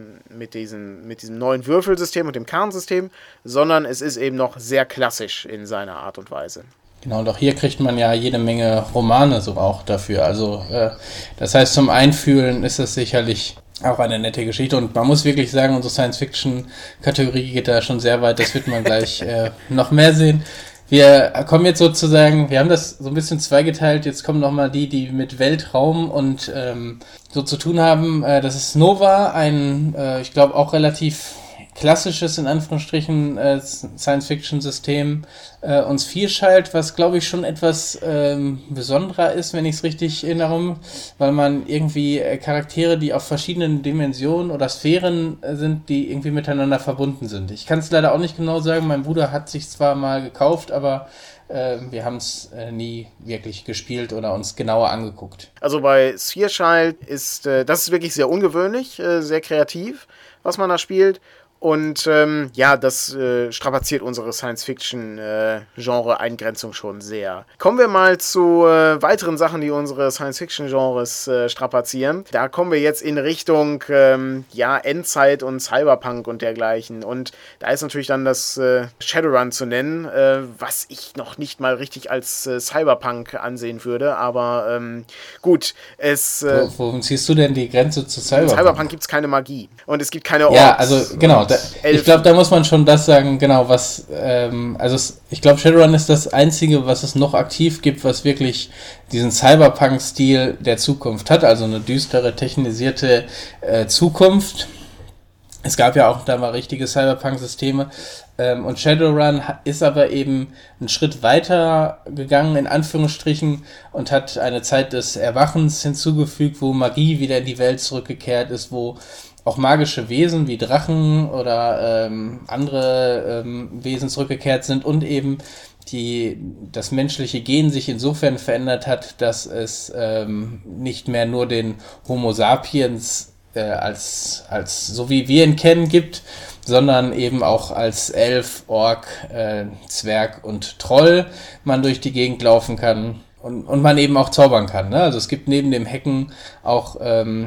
diesem neuen Würfelsystem und dem Kernsystem, sondern es ist eben noch sehr klassisch in seiner Art und Weise. Genau, und auch hier kriegt man ja jede Menge Romane so auch dafür, also das heißt zum Einfühlen ist es sicherlich auch eine nette Geschichte und man muss wirklich sagen, unsere Science-Fiction-Kategorie geht da schon sehr weit, das wird man gleich noch mehr sehen. Wir kommen jetzt sozusagen, wir haben das so ein bisschen zweigeteilt, jetzt kommen nochmal die mit Weltraum und so zu tun haben. Das ist Nova, ein, ich glaube auch relativ klassisches, in Anführungsstrichen, Science-Fiction-System uns Fearchild, was glaube ich schon etwas besonderer ist, wenn ich es richtig erinnere, weil man irgendwie Charaktere, die auf verschiedenen Dimensionen oder Sphären sind, die irgendwie miteinander verbunden sind. Ich kann es leider auch nicht genau sagen, mein Bruder hat sich zwar mal gekauft, aber wir haben es nie wirklich gespielt oder uns genauer angeguckt. Also bei Sphere Child ist das ist wirklich sehr ungewöhnlich, sehr kreativ, was man da spielt. Und das strapaziert unsere Science-Fiction-Genre-Eingrenzung schon sehr. Kommen wir mal zu weiteren Sachen, die unsere Science-Fiction-Genres strapazieren. Da kommen wir jetzt in Richtung Endzeit und Cyberpunk und dergleichen. Und da ist natürlich dann das Shadowrun zu nennen, was ich noch nicht mal richtig als Cyberpunk ansehen würde. Aber gut, Wo ziehst du denn die Grenze zu Cyberpunk? In Cyberpunk gibt es keine Magie. Und es gibt keine Orks. Ja, also genau. Ich glaube, da muss man schon das sagen, genau, was, ich glaube, Shadowrun ist das Einzige, was es noch aktiv gibt, was wirklich diesen Cyberpunk-Stil der Zukunft hat, also eine düstere, technisierte Zukunft. Es gab ja auch da mal richtige Cyberpunk-Systeme, und Shadowrun ist aber eben einen Schritt weiter gegangen, in Anführungsstrichen, und hat eine Zeit des Erwachens hinzugefügt, wo Magie wieder in die Welt zurückgekehrt ist, wo auch magische Wesen wie Drachen oder andere Wesen zurückgekehrt sind und eben das menschliche Gen sich insofern verändert hat, dass es nicht mehr nur den Homo sapiens als so wie wir ihn kennen gibt, sondern eben auch als Elf, Ork, Zwerg und Troll man durch die Gegend laufen kann. Und man eben auch zaubern kann, ne? Also es gibt neben dem Hacken auch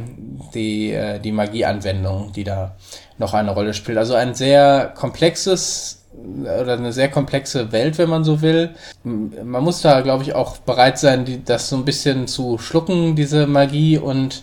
die Magieanwendung, die da noch eine Rolle spielt. Also ein sehr komplexes oder eine sehr komplexe Welt, wenn man so will. Man muss da, glaube ich, auch bereit sein, das so ein bisschen zu schlucken, diese Magie und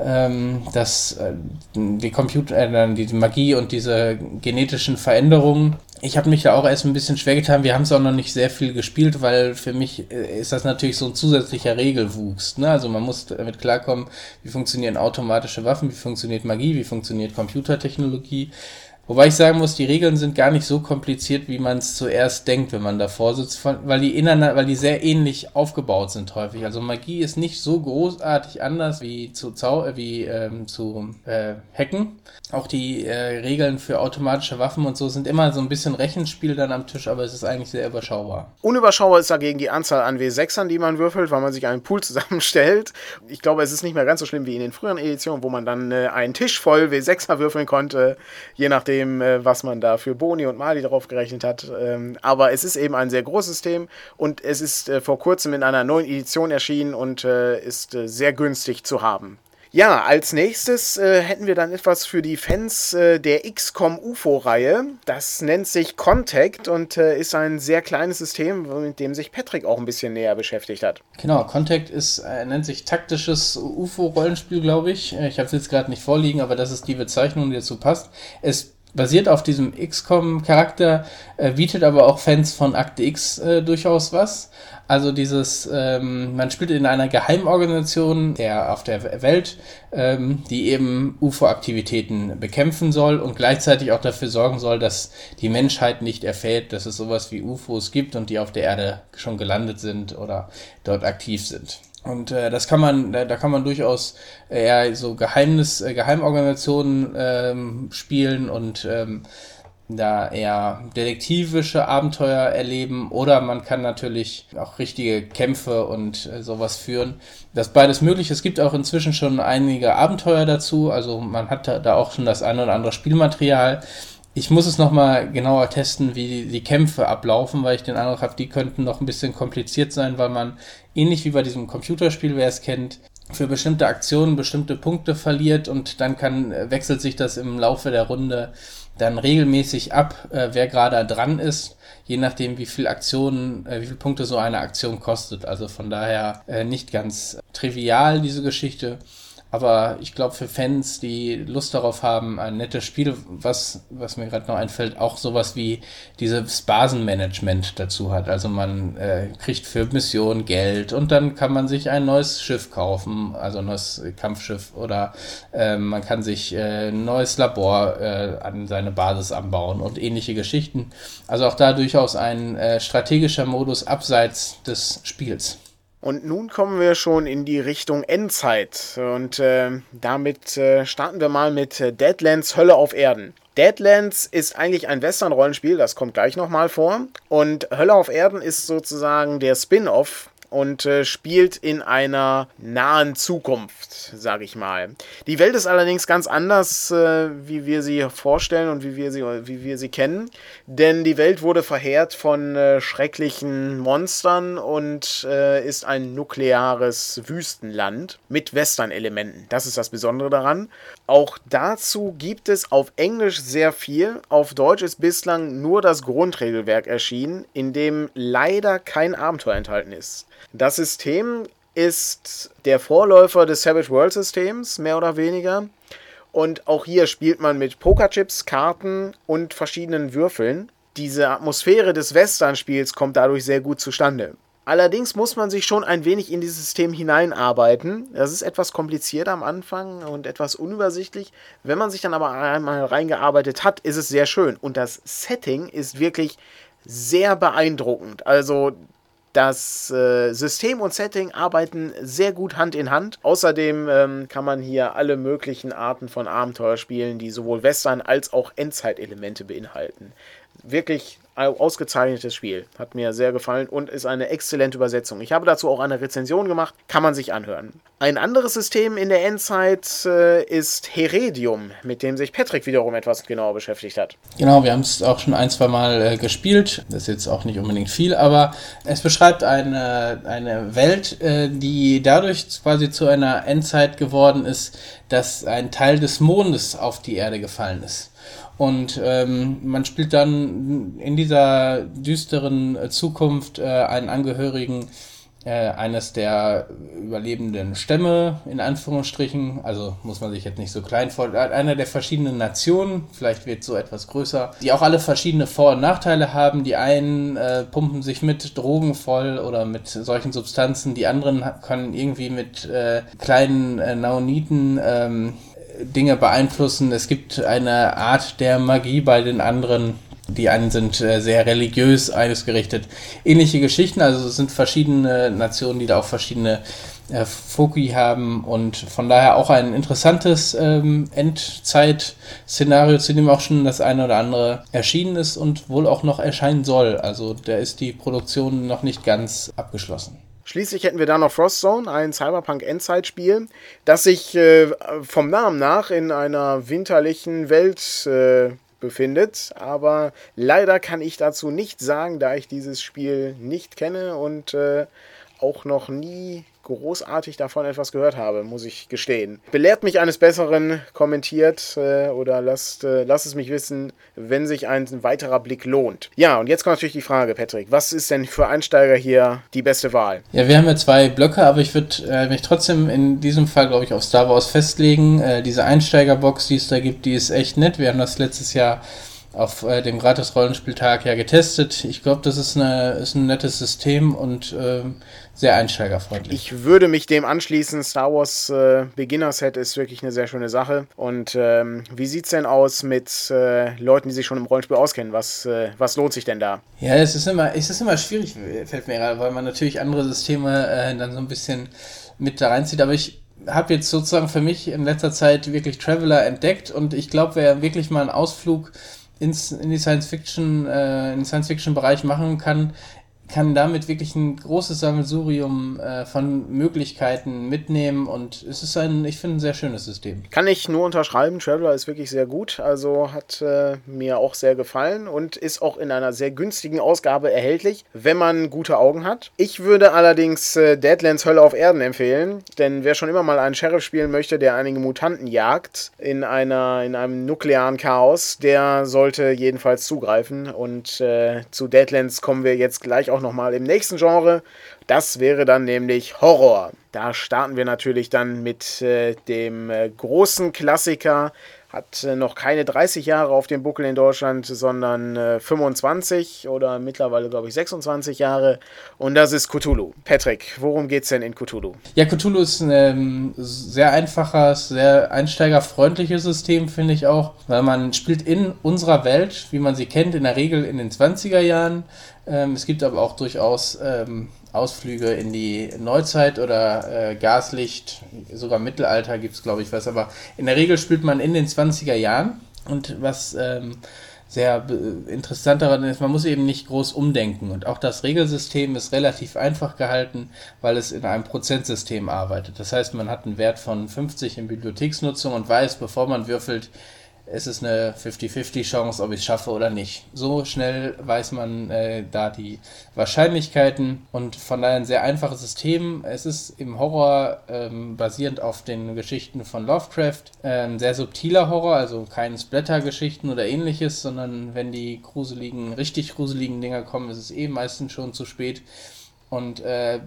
die Magie und diese genetischen Veränderungen. Ich habe mich da auch erst ein bisschen schwer getan. Wir haben es auch noch nicht sehr viel gespielt, weil für mich ist das natürlich so ein zusätzlicher Regelwuchs, ne? Also man muss damit klarkommen, wie funktionieren automatische Waffen, wie funktioniert Magie, wie funktioniert Computertechnologie. Wobei ich sagen muss, die Regeln sind gar nicht so kompliziert, wie man es zuerst denkt, wenn man davor sitzt, weil die sehr ähnlich aufgebaut sind häufig. Also Magie ist nicht so großartig anders wie zu Hacken. Auch die Regeln für automatische Waffen und so sind immer so ein bisschen Rechenspiel dann am Tisch, aber es ist eigentlich sehr überschaubar. Unüberschaubar ist dagegen die Anzahl an W6ern, die man würfelt, weil man sich einen Pool zusammenstellt. Ich glaube, es ist nicht mehr ganz so schlimm wie in den früheren Editionen, wo man dann einen Tisch voll W6er würfeln konnte, je nachdem, was man da für Boni und Mali drauf gerechnet hat. Aber es ist eben ein sehr großes System und es ist vor kurzem in einer neuen Edition erschienen und ist sehr günstig zu haben. Ja, als nächstes hätten wir dann etwas für die Fans der XCOM UFO-Reihe. Das nennt sich Contact und ist ein sehr kleines System, mit dem sich Patrick auch ein bisschen näher beschäftigt hat. Genau, Contact nennt sich taktisches UFO-Rollenspiel, glaube ich. Ich habe es jetzt gerade nicht vorliegen, aber das ist die Bezeichnung, die dazu passt. Es basiert auf diesem XCOM-Charakter, bietet aber auch Fans von Akte X durchaus was. Also man spielt in einer Geheimorganisation auf der Welt, die eben UFO-Aktivitäten bekämpfen soll und gleichzeitig auch dafür sorgen soll, dass die Menschheit nicht erfährt, dass es sowas wie UFOs gibt und die auf der Erde schon gelandet sind oder dort aktiv sind. Und da kann man durchaus eher so Geheimorganisationen spielen und da eher detektivische Abenteuer erleben, oder man kann natürlich auch richtige Kämpfe und sowas führen. Das ist beides möglich. Es gibt auch inzwischen schon einige Abenteuer dazu, also man hat da auch schon das eine oder andere Spielmaterial. Ich muss es nochmal genauer testen, wie die Kämpfe ablaufen, weil ich den Eindruck habe, die könnten noch ein bisschen kompliziert sein, weil man, ähnlich wie bei diesem Computerspiel, wer es kennt, für bestimmte Aktionen bestimmte Punkte verliert und dann wechselt sich das im Laufe der Runde dann regelmäßig ab, wer gerade dran ist, je nachdem wie viele Punkte so eine Aktion kostet. Also von daher nicht ganz trivial, diese Geschichte. Aber ich glaube, für Fans, die Lust darauf haben, ein nettes Spiel, was mir gerade noch einfällt, auch sowas wie dieses Basenmanagement dazu hat. Also man kriegt für Missionen Geld und dann kann man sich ein neues Schiff kaufen, also ein neues Kampfschiff, oder man kann sich ein neues Labor an seine Basis anbauen und ähnliche Geschichten. Also auch da durchaus ein strategischer Modus abseits des Spiels. Und nun kommen wir schon in die Richtung Endzeit und damit starten wir mal mit Deadlands Hölle auf Erden. Deadlands ist eigentlich ein Western-Rollenspiel, das kommt gleich nochmal vor, und Hölle auf Erden ist sozusagen der Spin-off und spielt in einer nahen Zukunft, sage ich mal. Die Welt ist allerdings ganz anders, wie wir sie vorstellen und wie wir sie kennen, denn die Welt wurde verheert von schrecklichen Monstern und ist ein nukleares Wüstenland mit Western-Elementen. Das ist das Besondere daran. Auch dazu gibt es auf Englisch sehr viel. Auf Deutsch ist bislang nur das Grundregelwerk erschienen, in dem leider kein Abenteuer enthalten ist. Das System ist der Vorläufer des Savage World Systems, mehr oder weniger. Und auch hier spielt man mit Pokerchips, Karten und verschiedenen Würfeln. Diese Atmosphäre des Western-Spiels kommt dadurch sehr gut zustande. Allerdings muss man sich schon ein wenig in dieses System hineinarbeiten. Das ist etwas komplizierter am Anfang und etwas unübersichtlich. Wenn man sich dann aber einmal reingearbeitet hat, ist es sehr schön. Und das Setting ist wirklich sehr beeindruckend. Also das System und Setting arbeiten sehr gut Hand in Hand. Außerdem kann man hier alle möglichen Arten von Abenteuer spielen, die sowohl Western- als auch Endzeitelemente beinhalten. Wirklich ausgezeichnetes Spiel. Hat mir sehr gefallen und ist eine exzellente Übersetzung. Ich habe dazu auch eine Rezension gemacht. Kann man sich anhören. Ein anderes System in der Endzeit ist Heredium, mit dem sich Patrick wiederum etwas genauer beschäftigt hat. Genau, wir haben es auch schon ein, zwei Mal gespielt. Das ist jetzt auch nicht unbedingt viel, aber es beschreibt eine Welt, die dadurch quasi zu einer Endzeit geworden ist, dass ein Teil des Mondes auf die Erde gefallen ist. Und man spielt dann in dieser düsteren Zukunft einen Angehörigen eines der überlebenden Stämme, in Anführungsstrichen, also muss man sich jetzt nicht so klein vorstellen, einer der verschiedenen Nationen, vielleicht wird so etwas größer, die auch alle verschiedene Vor- und Nachteile haben. Die einen pumpen sich mit Drogen voll oder mit solchen Substanzen, die anderen können irgendwie mit kleinen Naoniten Dinge beeinflussen. Es gibt eine Art der Magie bei den anderen. Die einen sind sehr religiös ausgerichtet. Ähnliche Geschichten, also es sind verschiedene Nationen, die da auch verschiedene Foki haben und von daher auch ein interessantes Endzeit-Szenario, zu dem auch schon das eine oder andere erschienen ist und wohl auch noch erscheinen soll. Also da ist die Produktion noch nicht ganz abgeschlossen. Schließlich hätten wir da noch Frostzone, ein Cyberpunk-Endzeitspiel, das sich vom Namen nach in einer winterlichen Welt befindet. Aber leider kann ich dazu nichts sagen, da ich dieses Spiel nicht kenne und auch noch nie großartig davon etwas gehört habe, muss ich gestehen. Belehrt mich eines Besseren, kommentiert oder lasst es mich wissen, wenn sich ein weiterer Blick lohnt. Ja, und jetzt kommt natürlich die Frage, Patrick, was ist denn für Einsteiger hier die beste Wahl? Ja, wir haben ja 2 Blöcke, aber ich würde mich trotzdem in diesem Fall, glaube ich, auf Star Wars festlegen. Diese Einsteigerbox, die es da gibt, die ist echt nett. Wir haben das letztes Jahr auf dem Gratis-Rollenspieltag ja getestet. Ich glaube, das ist ein nettes System und sehr einsteigerfreundlich. Ich würde mich dem anschließen. Star Wars Beginner Set ist wirklich eine sehr schöne Sache. Und wie sieht es denn aus mit Leuten, die sich schon im Rollenspiel auskennen? Was lohnt sich denn da? Ja, es ist immer schwierig, fällt mir gerade, weil man natürlich andere Systeme dann so ein bisschen mit da reinzieht. Aber ich habe jetzt sozusagen für mich in letzter Zeit wirklich Traveler entdeckt und ich glaube, wer wirklich mal einen Ausflug in den Science-Fiction-Bereich machen kann damit wirklich ein großes Sammelsurium von Möglichkeiten mitnehmen und es ist ich finde, ein sehr schönes System. Kann ich nur unterschreiben, Traveler ist wirklich sehr gut, also hat mir auch sehr gefallen und ist auch in einer sehr günstigen Ausgabe erhältlich, wenn man gute Augen hat. Ich würde allerdings Deadlands Hölle auf Erden empfehlen, denn wer schon immer mal einen Sheriff spielen möchte, der einige Mutanten jagt in einem nuklearen Chaos, der sollte jedenfalls zugreifen und zu Deadlands kommen wir jetzt gleich auch auch nochmal im nächsten Genre. Das wäre dann nämlich Horror. Da starten wir natürlich dann mit dem großen Klassiker. Hat noch keine 30 Jahre auf dem Buckel in Deutschland, sondern 25 oder mittlerweile, glaube ich, 26 Jahre. Und das ist Cthulhu. Patrick, worum geht's denn in Cthulhu? Ja, Cthulhu ist ein sehr einfaches, sehr einsteigerfreundliches System, finde ich auch, weil man spielt in unserer Welt, wie man sie kennt, in der Regel in den 20er Jahren. Es gibt aber auch durchaus Ausflüge in die Neuzeit oder Gaslicht, sogar Mittelalter gibt es, glaube ich, was. Aber in der Regel spielt man in den 20er Jahren. Und was sehr interessant daran ist, man muss eben nicht groß umdenken. Und auch das Regelsystem ist relativ einfach gehalten, weil es in einem Prozentsystem arbeitet. Das heißt, man hat einen Wert von 50 in Bibliotheksnutzung und weiß, bevor man würfelt, es ist eine 50-50 Chance, ob ich es schaffe oder nicht. So schnell weiß man da die Wahrscheinlichkeiten und von daher ein sehr einfaches System. Es ist im Horror basierend auf den Geschichten von Lovecraft. Ein sehr subtiler Horror, also keine Splatter-Geschichten oder ähnliches, sondern wenn die richtig gruseligen Dinger kommen, ist es meistens schon zu spät. Und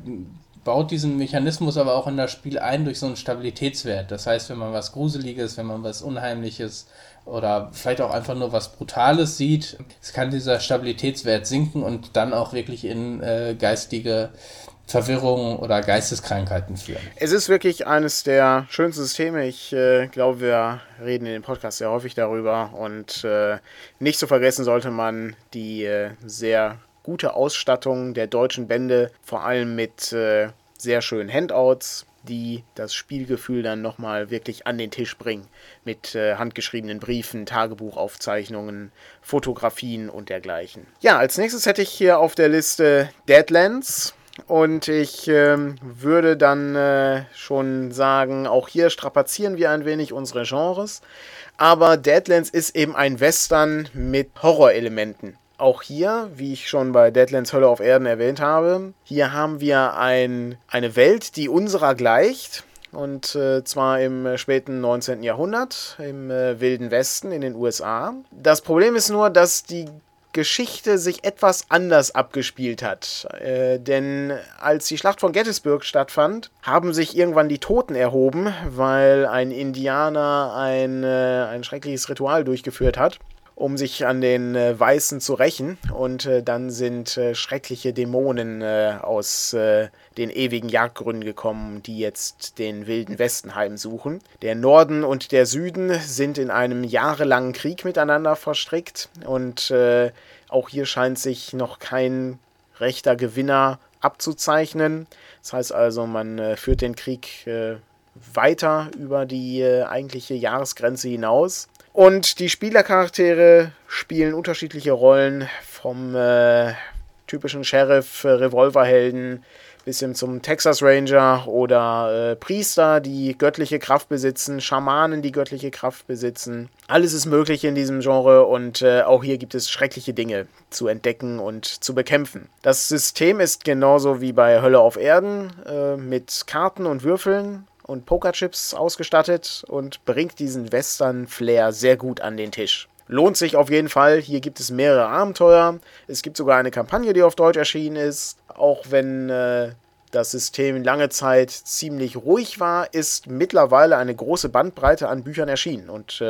baut diesen Mechanismus aber auch in das Spiel ein durch so einen Stabilitätswert. Das heißt, wenn man was Gruseliges, wenn man was Unheimliches oder vielleicht auch einfach nur was Brutales sieht, es kann dieser Stabilitätswert sinken und dann auch wirklich in geistige Verwirrung oder Geisteskrankheiten führen. Es ist wirklich eines der schönsten Systeme. Ich glaube, wir reden in dem Podcast sehr häufig darüber. Und nicht zu vergessen sollte man die sehr gute Ausstattung der deutschen Bände, vor allem mit sehr schönen Handouts, die das Spielgefühl dann nochmal wirklich an den Tisch bringen. Mit handgeschriebenen Briefen, Tagebuchaufzeichnungen, Fotografien und dergleichen. Ja, als nächstes hätte ich hier auf der Liste Deadlands. Und ich würde dann schon sagen, auch hier strapazieren wir ein wenig unsere Genres. Aber Deadlands ist eben ein Western mit Horrorelementen. Auch hier, wie ich schon bei Deadlands Hölle auf Erden erwähnt habe, hier haben wir eine Welt, die unserer gleicht. Und zwar im späten 19. Jahrhundert, im Wilden Westen in den USA. Das Problem ist nur, dass die Geschichte sich etwas anders abgespielt hat. Denn als die Schlacht von Gettysburg stattfand, haben sich irgendwann die Toten erhoben, weil ein Indianer ein schreckliches Ritual durchgeführt hat, um sich an den Weißen zu rächen. Und dann sind schreckliche Dämonen aus den ewigen Jagdgründen gekommen, die jetzt den Wilden Westen heimsuchen. Der Norden und der Süden sind in einem jahrelangen Krieg miteinander verstrickt. Und auch hier scheint sich noch kein rechter Gewinner abzuzeichnen. Das heißt also, man führt den Krieg weiter über die eigentliche Jahresgrenze hinaus. Und die Spielercharaktere spielen unterschiedliche Rollen, vom typischen Sheriff, Revolverhelden bis hin zum Texas Ranger oder Priester, die göttliche Kraft besitzen, Schamanen, die göttliche Kraft besitzen. Alles ist möglich in diesem Genre und auch hier gibt es schreckliche Dinge zu entdecken und zu bekämpfen. Das System ist genauso wie bei Hölle auf Erden mit Karten und Würfeln und Pokerchips ausgestattet und bringt diesen Western-Flair sehr gut an den Tisch. Lohnt sich auf jeden Fall. Hier gibt es mehrere Abenteuer. Es gibt sogar eine Kampagne, die auf Deutsch erschienen ist. Auch wenn das System lange Zeit ziemlich ruhig war, ist mittlerweile eine große Bandbreite an Büchern erschienen. Und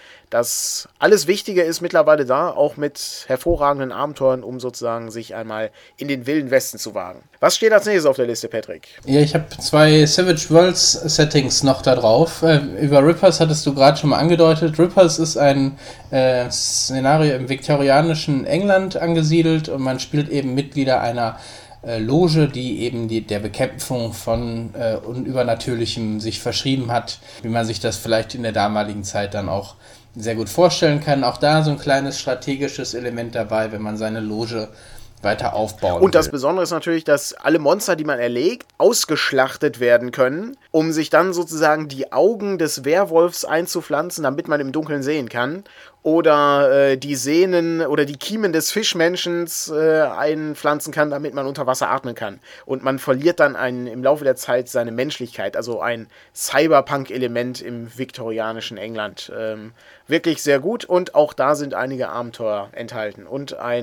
das alles Wichtige ist mittlerweile da, auch mit hervorragenden Abenteuern, um sozusagen sich einmal in den Wilden Westen zu wagen. Was steht als nächstes auf der Liste, Patrick? Ja, ich habe 2 Savage Worlds Settings noch da drauf. Über Rippers hattest du gerade schon mal angedeutet. Rippers ist ein Szenario im viktorianischen England angesiedelt und man spielt eben Mitglieder einer Loge, die eben der Bekämpfung von Unübernatürlichem sich verschrieben hat, wie man sich das vielleicht in der damaligen Zeit dann auch sehr gut vorstellen kann. Auch da so ein kleines strategisches Element dabei, wenn man seine Loge weiter aufbauen Und das will. Besondere ist natürlich, dass alle Monster, die man erlegt, ausgeschlachtet werden können, um sich dann sozusagen die Augen des Werwolfs einzupflanzen, damit man im Dunkeln sehen kann. Oder die Sehnen oder die Kiemen des Fischmenschens einpflanzen kann, damit man unter Wasser atmen kann. Und man verliert dann im Laufe der Zeit seine Menschlichkeit, also ein Cyberpunk-Element im viktorianischen England. Wirklich sehr gut und auch da sind einige Abenteuer enthalten. Und ein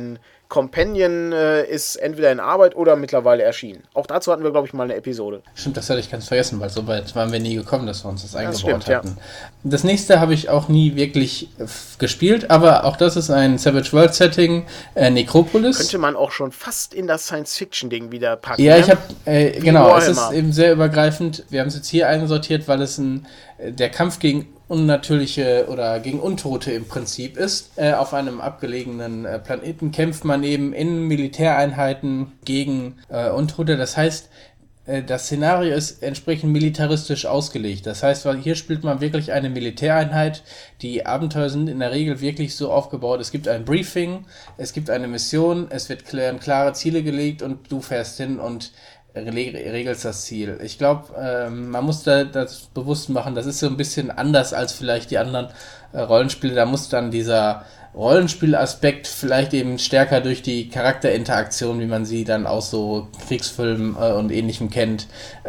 Companion ist entweder in Arbeit oder mittlerweile erschienen. Auch dazu hatten wir, glaube ich, mal eine Episode. Stimmt, das hatte ich ganz vergessen, weil so weit waren wir nie gekommen, dass wir uns das eingebaut hatten. Ja. Das nächste habe ich auch nie wirklich gespielt, aber auch das ist ein Savage World Setting, Necropolis. Könnte man auch schon fast in das Science-Fiction-Ding wieder packen. Ja, ich habe, genau, es Warhammer. ist eben sehr übergreifend. Wir haben es jetzt hier einsortiert, weil es der Kampf gegen unnatürliche oder gegen Untote im Prinzip ist. Auf einem abgelegenen Planeten kämpft man eben in Militäreinheiten gegen Untote. Das heißt, das Szenario ist entsprechend militaristisch ausgelegt. Das heißt, weil hier spielt man wirklich eine Militäreinheit. Die Abenteuer sind in der Regel wirklich so aufgebaut. Es gibt ein Briefing, es gibt eine Mission, es wird klare Ziele gelegt und du fährst hin und regelst das Ziel. Ich glaube, man muss da das bewusst machen, das ist so ein bisschen anders als vielleicht die anderen Rollenspiele. Da muss dann dieser Rollenspielaspekt vielleicht eben stärker durch die Charakterinteraktion, wie man sie dann aus so Kriegsfilmen und Ähnlichem kennt,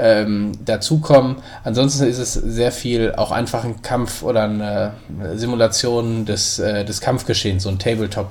dazukommen. Ansonsten ist es sehr viel auch einfach ein Kampf oder eine Simulation des Kampfgeschehens, so ein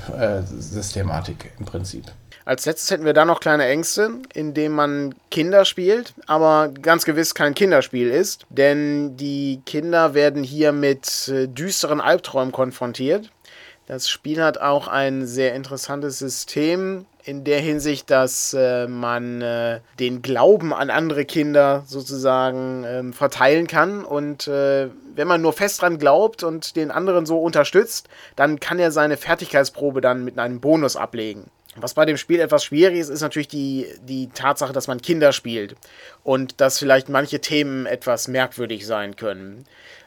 Tabletop-Systematik im Prinzip. Als letztes hätten wir da noch kleine Ängste, indem man Kinder spielt, aber ganz gewiss kein Kinderspiel ist, denn die Kinder werden hier mit düsteren Albträumen konfrontiert. Das Spiel hat auch ein sehr interessantes System in der Hinsicht, dass man den Glauben an andere Kinder sozusagen verteilen kann und wenn man nur fest dran glaubt und den anderen so unterstützt, dann kann er seine Fertigkeitsprobe dann mit einem Bonus ablegen. Was bei dem Spiel etwas schwierig ist, ist natürlich die Tatsache, dass man Kinder spielt und dass vielleicht manche Themen etwas merkwürdig sein können.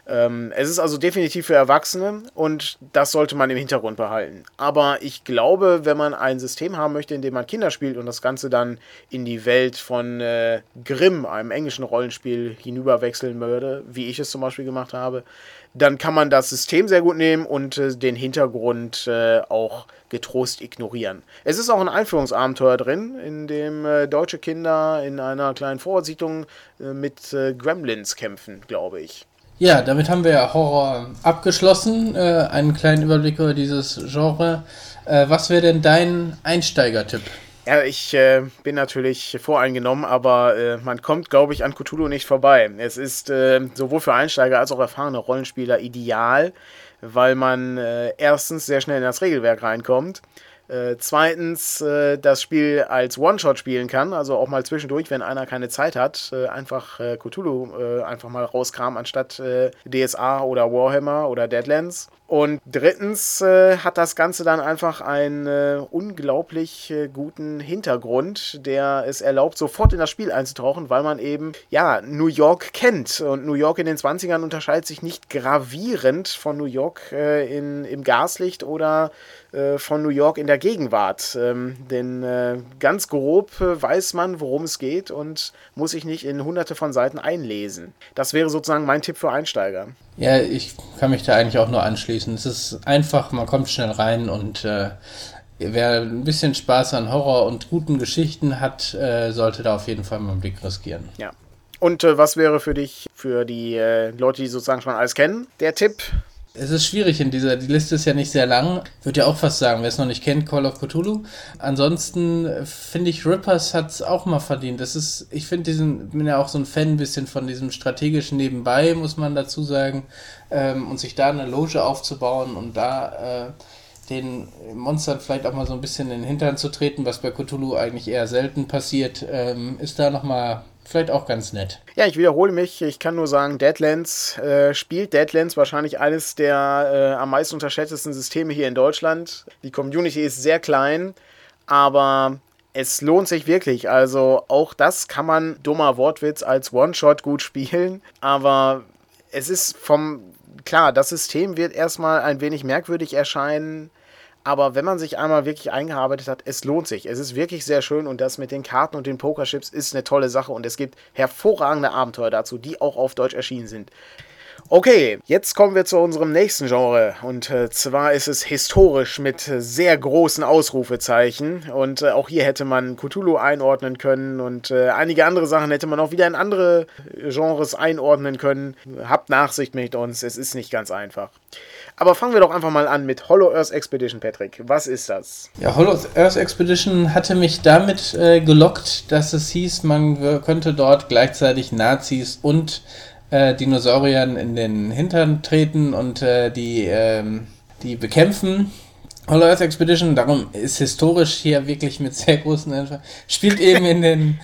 Es ist also definitiv für Erwachsene und das sollte man im Hintergrund behalten. Aber ich glaube, wenn man ein System haben möchte, in dem man Kinder spielt und das Ganze dann in die Welt von Grimm, einem englischen Rollenspiel, hinüberwechseln würde, wie ich es zum Beispiel gemacht habe, dann kann man das System sehr gut nehmen und den Hintergrund auch getrost ignorieren. Es ist auch ein Einführungsabenteuer drin, in dem deutsche Kinder in einer kleinen Vorsiedlung mit Gremlins kämpfen, glaube ich. Ja, damit haben wir Horror abgeschlossen. Einen kleinen Überblick über dieses Genre. Was wäre denn dein Einsteigertipp? Ja, ich bin natürlich voreingenommen, aber man kommt, glaube ich, an Cthulhu nicht vorbei. Es ist sowohl für Einsteiger als auch erfahrene Rollenspieler ideal, weil man erstens sehr schnell in das Regelwerk reinkommt, zweitens das Spiel als One-Shot spielen kann, also auch mal zwischendurch, wenn einer keine Zeit hat, einfach Cthulhu einfach mal rauskramen, anstatt DSA oder Warhammer oder Deadlands. Und drittens hat das Ganze dann einfach einen unglaublich guten Hintergrund, der es erlaubt, sofort in das Spiel einzutauchen, weil man eben, ja, New York kennt. Und New York in den 20ern unterscheidet sich nicht gravierend von New York im Gaslicht oder von New York in der Gegenwart. Denn ganz grob weiß man, worum es geht und muss sich nicht in hunderte von Seiten einlesen. Das wäre sozusagen mein Tipp für Einsteiger. Ja, ich kann mich da eigentlich auch nur anschließen. Es ist einfach, man kommt schnell rein und wer ein bisschen Spaß an Horror und guten Geschichten hat, sollte da auf jeden Fall mal einen Blick riskieren. Ja. Und was wäre für dich, für die Leute, die sozusagen schon alles kennen, der Tipp? Es ist schwierig die Liste ist ja nicht sehr lang. Ich würde ja auch fast sagen, wer es noch nicht kennt, Call of Cthulhu. Ansonsten finde ich, Rippers hat es auch mal verdient. Ich bin ja auch so ein Fan ein bisschen von diesem strategischen Nebenbei, muss man dazu sagen. Und sich da eine Loge aufzubauen und da den Monstern vielleicht auch mal so ein bisschen in den Hintern zu treten, was bei Cthulhu eigentlich eher selten passiert, ist da nochmal vielleicht auch ganz nett. Ja, ich wiederhole mich. Ich kann nur sagen, Deadlands spielt Deadlands wahrscheinlich eines der am meisten unterschätztesten Systeme hier in Deutschland. Die Community ist sehr klein, aber es lohnt sich wirklich. Also auch das kann man, dummer Wortwitz, als One-Shot gut spielen. Aber es ist klar, das System wird erstmal ein wenig merkwürdig erscheinen. Aber wenn man sich einmal wirklich eingearbeitet hat, es lohnt sich. Es ist wirklich sehr schön und das mit den Karten und den Pokerchips ist eine tolle Sache und es gibt hervorragende Abenteuer dazu, die auch auf Deutsch erschienen sind. Okay, jetzt kommen wir zu unserem nächsten Genre und zwar ist es historisch mit sehr großen Ausrufezeichen und auch hier hätte man Cthulhu einordnen können und einige andere Sachen hätte man auch wieder in andere Genres einordnen können. Habt Nachsicht mit uns, es ist nicht ganz einfach. Aber fangen wir doch einfach mal an mit Hollow Earth Expedition, Patrick. Was ist das? Ja, Hollow Earth Expedition hatte mich damit gelockt, dass es hieß, man könnte dort gleichzeitig Nazis und Dinosauriern in den Hintern treten und die bekämpfen. Hollow Earth Expedition, darum ist historisch hier wirklich mit sehr großen spielt eben in den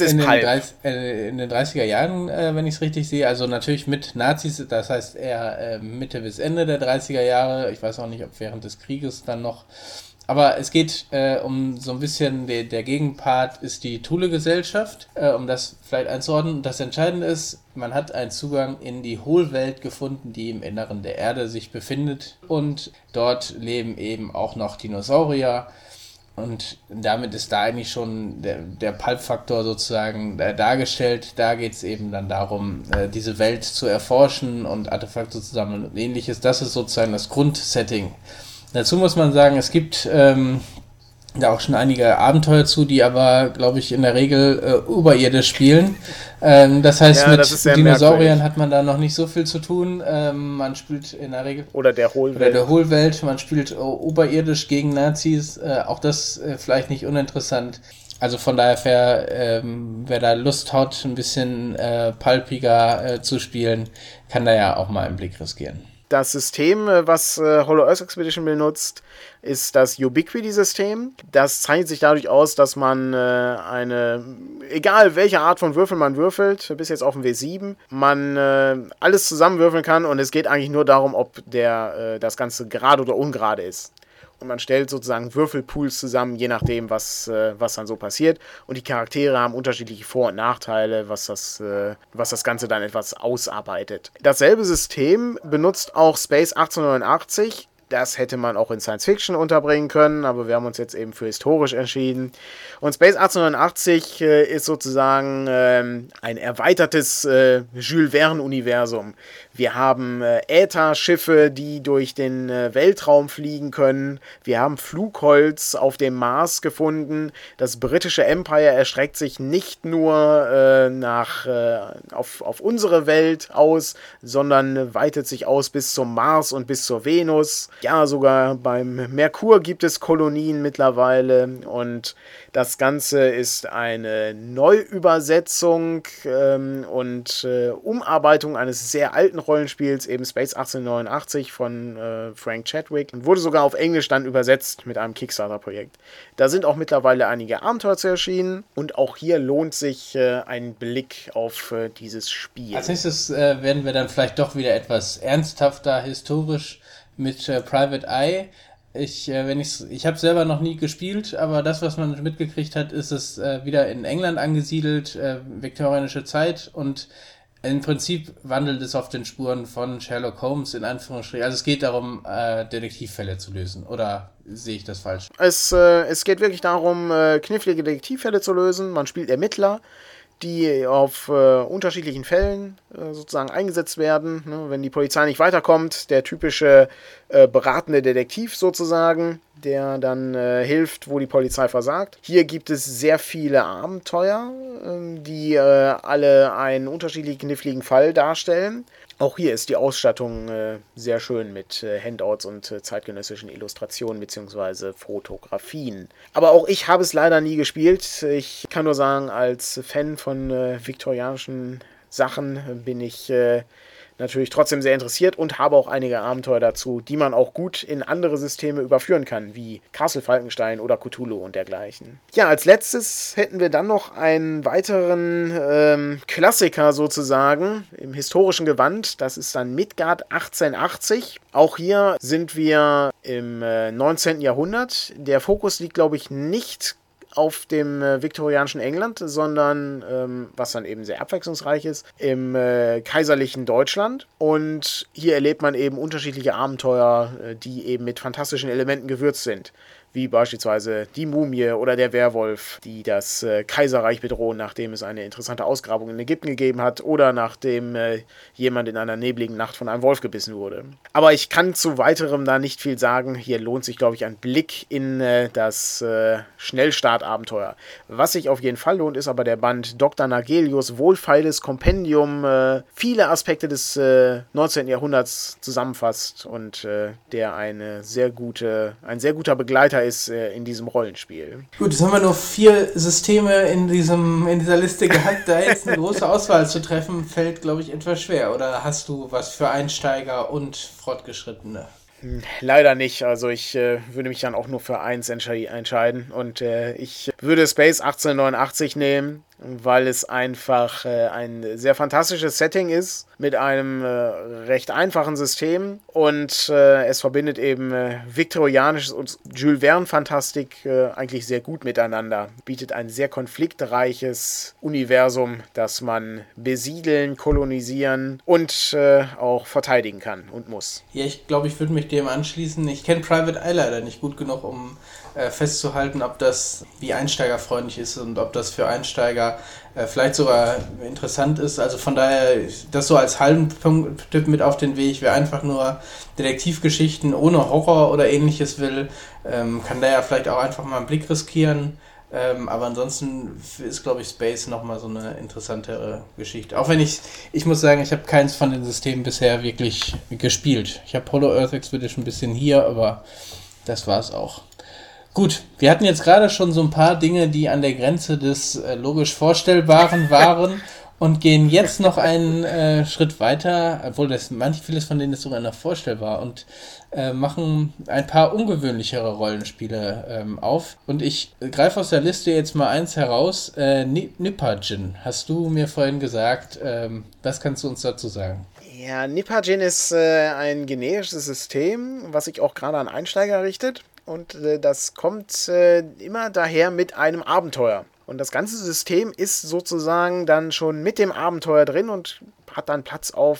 30er Jahren, wenn ich es richtig sehe, also natürlich mit Nazis, das heißt eher Mitte bis Ende der 30er Jahre, ich weiß auch nicht, ob während des Krieges dann noch, aber es geht um so ein bisschen, der Gegenpart ist die Thule-Gesellschaft, um das vielleicht einzuordnen. Das Entscheidende ist, man hat einen Zugang in die Hohlwelt gefunden, die im Inneren der Erde sich befindet. Und dort leben eben auch noch Dinosaurier. Und damit ist da eigentlich schon der Pulp-Faktor sozusagen dargestellt. Da geht es eben dann darum, diese Welt zu erforschen und Artefakte zu sammeln und ähnliches. Das ist sozusagen das Grundsetting. Dazu muss man sagen, es gibt da auch schon einige Abenteuer zu, die aber, glaube ich, in der Regel überirdisch spielen. Das heißt, ja, mit Dinosauriern hat man da noch nicht so viel zu tun. Man spielt in der Regel... Oder der Hohlwelt. Man spielt oberirdisch gegen Nazis. Auch das vielleicht nicht uninteressant. Also von daher, wer da Lust hat, ein bisschen pulpiger zu spielen, kann da ja auch mal einen Blick riskieren. Das System, was Hollow Earth Expedition benutzt, ist das Ubiquity-System. Das zeichnet sich dadurch aus, dass man egal welche Art von Würfel man würfelt, bis jetzt auf dem W7, man alles zusammenwürfeln kann und es geht eigentlich nur darum, ob das Ganze gerade oder ungerade ist. Und man stellt sozusagen Würfelpools zusammen, je nachdem, was dann so passiert. Und die Charaktere haben unterschiedliche Vor- und Nachteile, was das Ganze dann etwas ausarbeitet. Dasselbe System benutzt auch Space 1889. Das hätte man auch in Science Fiction unterbringen können, aber wir haben uns jetzt eben für historisch entschieden. Und Space 1889 ist sozusagen ein erweitertes Jules Verne-Universum. Wir haben Ätherschiffe, die durch den Weltraum fliegen können. Wir haben Flugholz auf dem Mars gefunden. Das britische Empire erstreckt sich nicht nur auf unsere Welt aus, sondern weitet sich aus bis zum Mars und bis zur Venus. Ja, sogar beim Merkur gibt es Kolonien mittlerweile und das Ganze ist eine Neuübersetzung und Umarbeitung eines sehr alten Rollenspiels, eben Space 1889 von Frank Chadwick und wurde sogar auf Englisch dann übersetzt mit einem Kickstarter-Projekt. Da sind auch mittlerweile einige Abenteuer zu erschienen und auch hier lohnt sich ein Blick auf dieses Spiel. Als nächstes werden wir dann vielleicht doch wieder etwas ernsthafter, historisch mit Private Eye. Ich habe selber noch nie gespielt, aber das, was man mitgekriegt hat, ist es wieder in England angesiedelt, viktorianische Zeit und im Prinzip wandelt es auf den Spuren von Sherlock Holmes in Anführungsstrichen. Also es geht darum, Detektivfälle zu lösen. Oder sehe ich das falsch? Es geht wirklich darum, knifflige Detektivfälle zu lösen. Man spielt Ermittler, die auf unterschiedlichen Fällen sozusagen eingesetzt werden. Ne? Wenn die Polizei nicht weiterkommt, der typische beratende Detektiv sozusagen, der dann hilft, wo die Polizei versagt. Hier gibt es sehr viele Abenteuer, die alle einen unterschiedlichen kniffligen Fall darstellen. Auch hier ist die Ausstattung sehr schön mit Handouts und zeitgenössischen Illustrationen bzw. Fotografien. Aber auch ich habe es leider nie gespielt. Ich kann nur sagen, als Fan von viktorianischen Sachen bin ich natürlich trotzdem sehr interessiert und habe auch einige Abenteuer dazu, die man auch gut in andere Systeme überführen kann, wie Castle Falkenstein oder Cthulhu und dergleichen. Ja, als letztes hätten wir dann noch einen weiteren Klassiker sozusagen im historischen Gewand. Das ist dann Midgard 1880. Auch hier sind wir im 19. Jahrhundert. Der Fokus liegt, glaube ich, nicht auf dem viktorianischen England, sondern, was dann eben sehr abwechslungsreich ist, im kaiserlichen Deutschland. Und hier erlebt man eben unterschiedliche Abenteuer, die eben mit fantastischen Elementen gewürzt sind. wie beispielsweise die Mumie oder der Werwolf, die das Kaiserreich bedrohen, nachdem es eine interessante Ausgrabung in Ägypten gegeben hat oder nachdem jemand in einer nebligen Nacht von einem Wolf gebissen wurde. Aber ich kann zu weiterem da nicht viel sagen. Hier lohnt sich, glaube ich, ein Blick in das Schnellstartabenteuer. Was sich auf jeden Fall lohnt, ist aber der Band Dr. Nagelius wohlfeiles Kompendium, viele Aspekte des 19. Jahrhunderts zusammenfasst und der ein sehr guter Begleiter ist in diesem Rollenspiel. Gut, jetzt haben wir nur 4 Systeme in dieser Liste gehabt. Da jetzt eine große Auswahl zu treffen, fällt, glaube ich, etwas schwer. Oder hast du was für Einsteiger und Fortgeschrittene? Leider nicht. Also ich würde mich dann auch nur für eins entscheiden. Und ich würde Space 1889 nehmen, weil es einfach ein sehr fantastisches Setting ist mit einem recht einfachen System und es verbindet eben viktorianisches und Jules Verne-Fantastik eigentlich sehr gut miteinander. Bietet ein sehr konfliktreiches Universum, das man besiedeln, kolonisieren und auch verteidigen kann und muss. Ja, ich glaube, ich würde mich dem anschließen. Ich kenne Private Eye leider nicht gut genug, um festzuhalten, ob das wie einsteigerfreundlich ist und ob das für Einsteiger vielleicht sogar interessant ist. Also von daher, das so als halben Tipp mit auf den Weg, wer einfach nur Detektivgeschichten ohne Horror oder ähnliches will, kann da ja vielleicht auch einfach mal einen Blick riskieren. Aber ansonsten ist, glaube ich, Space nochmal so eine interessantere Geschichte. Auch wenn ich muss sagen, ich habe keins von den Systemen bisher wirklich gespielt. Ich habe Hollow Earth Expedition ein bisschen hier, aber das war's auch. Gut, wir hatten jetzt gerade schon so ein paar Dinge, die an der Grenze des logisch Vorstellbaren waren und gehen jetzt noch einen Schritt weiter, obwohl vieles von denen ist sogar noch vorstellbar und machen ein paar ungewöhnlichere Rollenspiele auf. Und ich greife aus der Liste jetzt mal eins heraus, Nippergen. Hast du mir vorhin gesagt, was kannst du uns dazu sagen? Ja, Nippergen ist ein generisches System, was sich auch gerade an Einsteiger richtet. Und das kommt immer daher mit einem Abenteuer. Und das ganze System ist sozusagen dann schon mit dem Abenteuer drin und hat dann Platz auf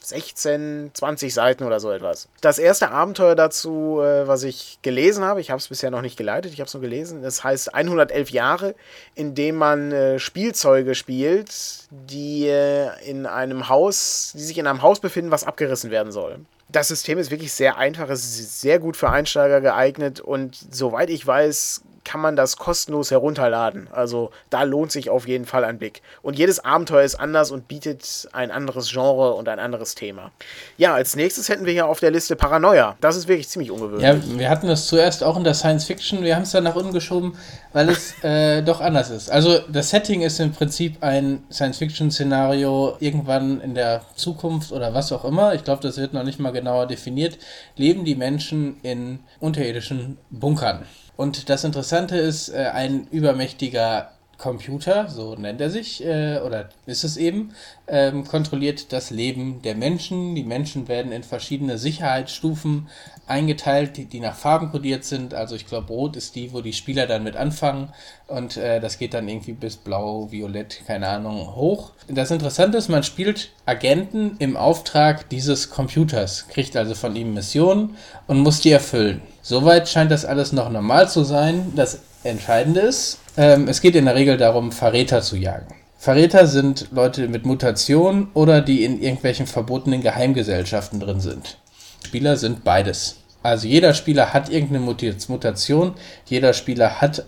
16, 20 Seiten oder so etwas. Das erste Abenteuer dazu, was ich gelesen habe, ich habe es bisher noch nicht geleitet, ich habe es nur gelesen, das heißt 111 Jahre, in dem man Spielzeuge spielt, die sich in einem Haus befinden, was abgerissen werden soll. Das System ist wirklich sehr einfach, es ist sehr gut für Einsteiger geeignet und soweit ich weiß, kann man das kostenlos herunterladen. Also da lohnt sich auf jeden Fall ein Blick. Und jedes Abenteuer ist anders und bietet ein anderes Genre und ein anderes Thema. Ja, als nächstes hätten wir hier auf der Liste Paranoia. Das ist wirklich ziemlich ungewöhnlich. Ja, wir hatten das zuerst auch in der Science Fiction. Wir haben es dann nach unten geschoben, weil es doch anders ist. Also das Setting ist im Prinzip ein Science-Fiction-Szenario irgendwann in der Zukunft oder was auch immer. Ich glaube, das wird noch nicht mal genauer definiert. Leben die Menschen in unterirdischen Bunkern. Und das Interessante ist, ein übermächtiger Computer, so nennt er sich, oder ist es eben, kontrolliert das Leben der Menschen. Die Menschen werden in verschiedene Sicherheitsstufen eingeteilt, die nach Farben kodiert sind. Also ich glaube, Rot ist die, wo die Spieler dann mit anfangen und das geht dann irgendwie bis Blau, Violett, keine Ahnung, hoch. Das Interessante ist, man spielt Agenten im Auftrag dieses Computers, kriegt also von ihm Missionen und muss die erfüllen. Soweit scheint das alles noch normal zu sein. Das Entscheidende ist, es geht in der Regel darum, Verräter zu jagen. Verräter sind Leute mit Mutationen oder die in irgendwelchen verbotenen Geheimgesellschaften drin sind. Spieler sind beides. Also jeder Spieler hat irgendeine Mutation, jeder Spieler ist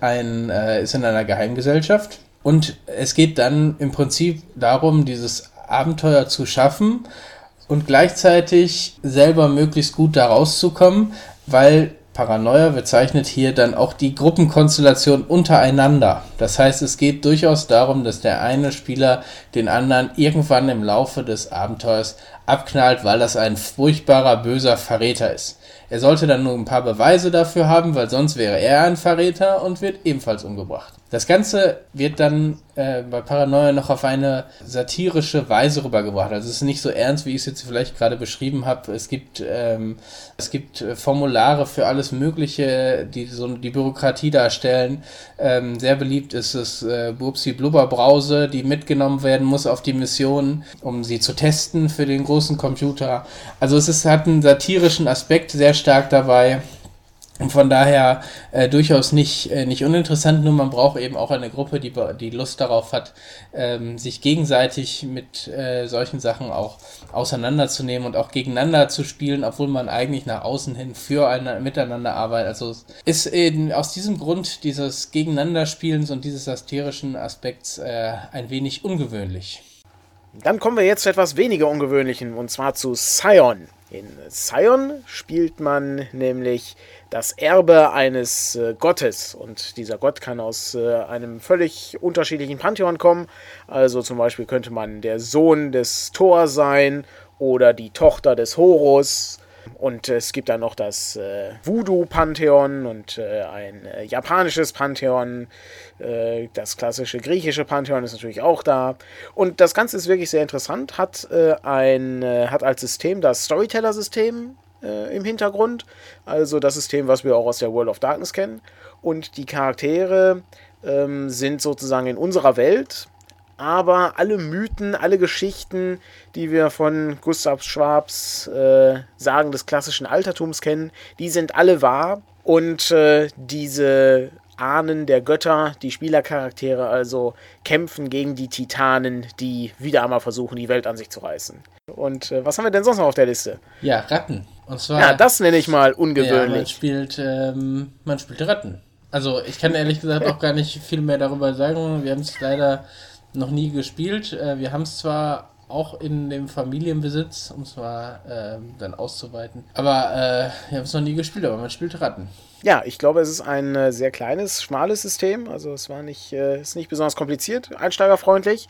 in einer Geheimgesellschaft und es geht dann im Prinzip darum, dieses Abenteuer zu schaffen und gleichzeitig selber möglichst gut da rauszukommen, weil Paranoia bezeichnet hier dann auch die Gruppenkonstellation untereinander. Das heißt, es geht durchaus darum, dass der eine Spieler den anderen irgendwann im Laufe des Abenteuers abknallt, weil das ein furchtbarer, böser Verräter ist. Er sollte dann nur ein paar Beweise dafür haben, weil sonst wäre er ein Verräter und wird ebenfalls umgebracht. Das Ganze wird dann bei Paranoia noch auf eine satirische Weise rübergebracht. Also es ist nicht so ernst, wie ich es jetzt vielleicht gerade beschrieben habe. Es gibt Formulare für alles Mögliche, die so die Bürokratie darstellen. Sehr beliebt ist es Bubsi Blubberbrause, die mitgenommen werden muss auf die Mission, um sie zu testen für den großen Computer. Also hat einen satirischen Aspekt sehr stark dabei. Und von daher durchaus nicht uninteressant, nur man braucht eben auch eine Gruppe, die Lust darauf hat, sich gegenseitig mit solchen Sachen auch auseinanderzunehmen und auch gegeneinander zu spielen, obwohl man eigentlich nach außen hin miteinander arbeitet. Also es ist eben aus diesem Grund dieses Gegeneinanderspielens und dieses satirischen Aspekts ein wenig ungewöhnlich. Dann kommen wir jetzt zu etwas weniger Ungewöhnlichem, und zwar zu Scion. In Scion spielt man nämlich das Erbe eines Gottes, und dieser Gott kann aus einem völlig unterschiedlichen Pantheon kommen. Also zum Beispiel könnte man der Sohn des Thor sein oder die Tochter des Horus. Und es gibt dann noch das Voodoo-Pantheon und ein japanisches Pantheon. Das klassische griechische Pantheon ist natürlich auch da. Und das Ganze ist wirklich sehr interessant. Hat als System das Storyteller-System im Hintergrund. Also das System, was wir auch aus der World of Darkness kennen. Und die Charaktere sind sozusagen in unserer Welt. Aber alle Mythen, alle Geschichten, die wir von Gustav Schwabs Sagen des klassischen Altertums kennen, die sind alle wahr. Und diese Ahnen der Götter, die Spielercharaktere also, kämpfen gegen die Titanen, die wieder einmal versuchen, die Welt an sich zu reißen. Und was haben wir denn sonst noch auf der Liste? Ja, Ratten. Und zwar, ja, das nenne ich mal ungewöhnlich. Ja, man spielt Ratten. Also ich kann ehrlich gesagt auch gar nicht viel mehr darüber sagen. Wir haben es leider noch nie gespielt. Wir haben es zwar auch in dem Familienbesitz, um es mal dann auszuweiten, aber wir haben es noch nie gespielt, aber man spielt Ratten. Ja, ich glaube, es ist ein sehr kleines, schmales System. Also es ist nicht besonders kompliziert, einsteigerfreundlich.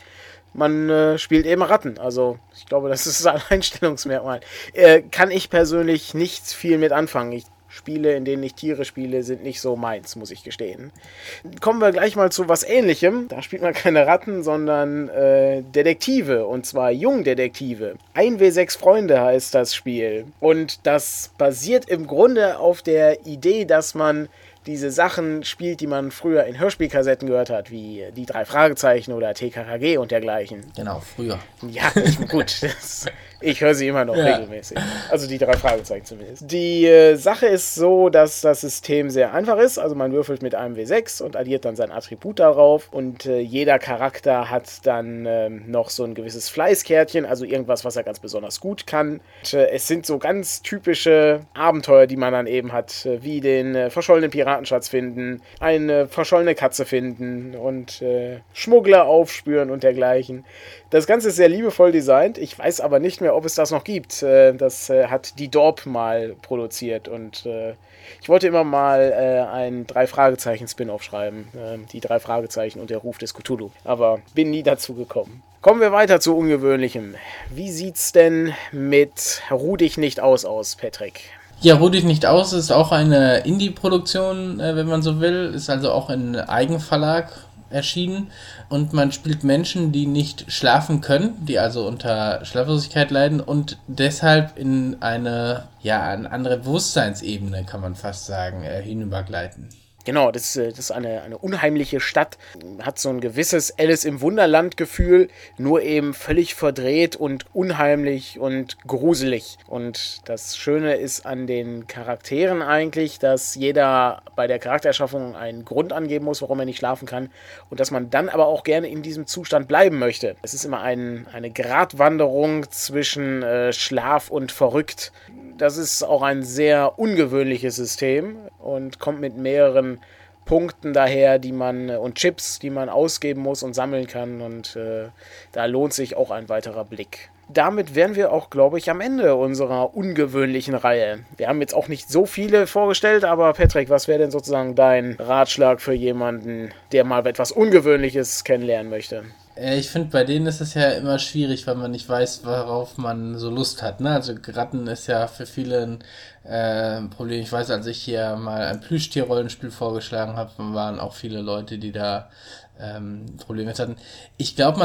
Man spielt eben Ratten. Also ich glaube, das ist ein Einstellungsmerkmal. Kann ich persönlich nicht viel mit anfangen. Spiele, in denen ich Tiere spiele, sind nicht so meins, muss ich gestehen. Kommen wir gleich mal zu was Ähnlichem. Da spielt man keine Ratten, sondern Detektive, und zwar Jungdetektive. 1W6 Freunde heißt das Spiel. Und das basiert im Grunde auf der Idee, dass man diese Sachen spielt, die man früher in Hörspielkassetten gehört hat, wie die 3 Fragezeichen oder TKKG und dergleichen. Genau, früher. Ja, gut. Ich höre sie immer noch regelmäßig. Also die 3 Fragezeichen zumindest. Die Sache ist so, dass das System sehr einfach ist. Also man würfelt mit einem W6 und addiert dann sein Attribut darauf. Und jeder Charakter hat dann noch so ein gewisses Fleißkärtchen, also irgendwas, was er ganz besonders gut kann. Und, es sind so ganz typische Abenteuer, die man dann eben hat, wie den verschollenen Piratenschatz finden, eine verschollene Katze finden und Schmuggler aufspüren und dergleichen. Das Ganze ist sehr liebevoll designt. Ich weiß aber nicht mehr, ob es das noch gibt. Das hat die Dorp mal produziert. Und ich wollte immer mal ein 3-Fragezeichen-Spin-Off schreiben. Die 3 Fragezeichen und der Ruf des Cthulhu. Aber bin nie dazu gekommen. Kommen wir weiter zu Ungewöhnlichem. Wie sieht's denn mit Ruh dich nicht aus, Patrick? Ja, Ruh dich nicht aus ist auch eine Indie-Produktion, wenn man so will. Ist also auch in Eigenverlag erschienen, und man spielt Menschen, die nicht schlafen können, die also unter Schlaflosigkeit leiden und deshalb in eine andere Bewusstseinsebene, kann man fast sagen, hinübergleiten. Genau, das ist eine unheimliche Stadt, hat so ein gewisses Alice im Wunderland-Gefühl, nur eben völlig verdreht und unheimlich und gruselig. Und das Schöne ist an den Charakteren eigentlich, dass jeder bei der Charaktererschaffung einen Grund angeben muss, warum er nicht schlafen kann, und dass man dann aber auch gerne in diesem Zustand bleiben möchte. Es ist immer eine Gratwanderung zwischen Schlaf und verrückt. Das ist auch ein sehr ungewöhnliches System und kommt mit mehreren Punkten daher, und Chips, die man ausgeben muss und sammeln kann, und da lohnt sich auch ein weiterer Blick. Damit wären wir auch, glaube ich, am Ende unserer ungewöhnlichen Reihe. Wir haben jetzt auch nicht so viele vorgestellt, aber Patrick, was wäre denn sozusagen dein Ratschlag für jemanden, der mal etwas Ungewöhnliches kennenlernen möchte? Ich finde, bei denen ist es ja immer schwierig, weil man nicht weiß, worauf man so Lust hat. Ne? Also Ratten ist ja für viele ein Problem. Ich weiß, als ich hier mal ein Plüschtier-Rollenspiel vorgeschlagen habe, waren auch viele Leute, die da Probleme hatten. Ich glaube,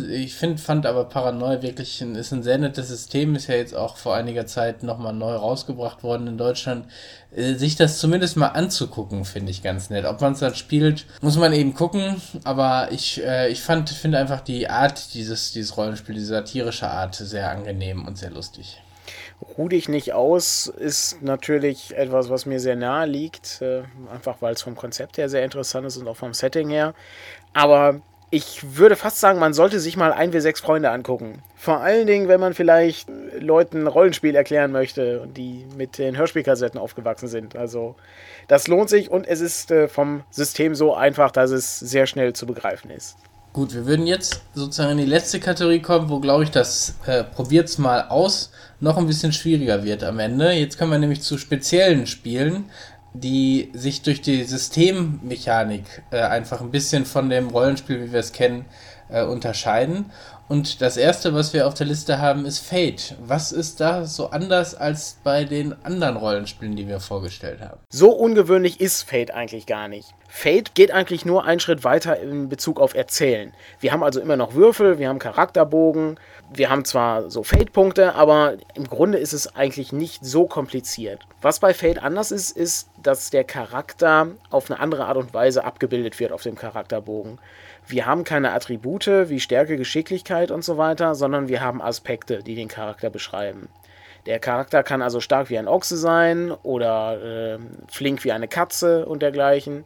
fand aber Paranoia wirklich ist ein sehr nettes System, ist ja jetzt auch vor einiger Zeit nochmal neu rausgebracht worden in Deutschland. Sich das zumindest mal anzugucken, finde ich ganz nett. Ob man es dann spielt, muss man eben gucken, aber ich finde einfach die Art dieses Rollenspiels, diese satirische Art, sehr angenehm und sehr lustig. Ruh dich nicht aus ist natürlich etwas, was mir sehr nahe liegt, einfach weil es vom Konzept her sehr interessant ist und auch vom Setting her. Aber ich würde fast sagen, man sollte sich mal 1W6 Freunde angucken. Vor allen Dingen, wenn man vielleicht Leuten Rollenspiel erklären möchte, die mit den Hörspielkassetten aufgewachsen sind. Also das lohnt sich und es ist vom System so einfach, dass es sehr schnell zu begreifen ist. Gut, wir würden jetzt sozusagen in die letzte Kategorie kommen, wo, glaube ich, das probiert's mal aus noch ein bisschen schwieriger wird am Ende. Jetzt kommen wir nämlich zu speziellen Spielen, die sich durch die Systemmechanik einfach ein bisschen von dem Rollenspiel, wie wir es kennen, unterscheiden. Und das erste, was wir auf der Liste haben, ist Fate. Was ist da so anders als bei den anderen Rollenspielen, die wir vorgestellt haben? So ungewöhnlich ist Fate eigentlich gar nicht. Fate geht eigentlich nur einen Schritt weiter in Bezug auf Erzählen. Wir haben also immer noch Würfel, wir haben Charakterbogen, wir haben zwar so Fate-Punkte, aber im Grunde ist es eigentlich nicht so kompliziert. Was bei Fate anders ist, ist, dass der Charakter auf eine andere Art und Weise abgebildet wird auf dem Charakterbogen. Wir haben keine Attribute wie Stärke, Geschicklichkeit und so weiter, sondern wir haben Aspekte, die den Charakter beschreiben. Der Charakter kann also stark wie ein Ochse sein oder flink wie eine Katze und dergleichen.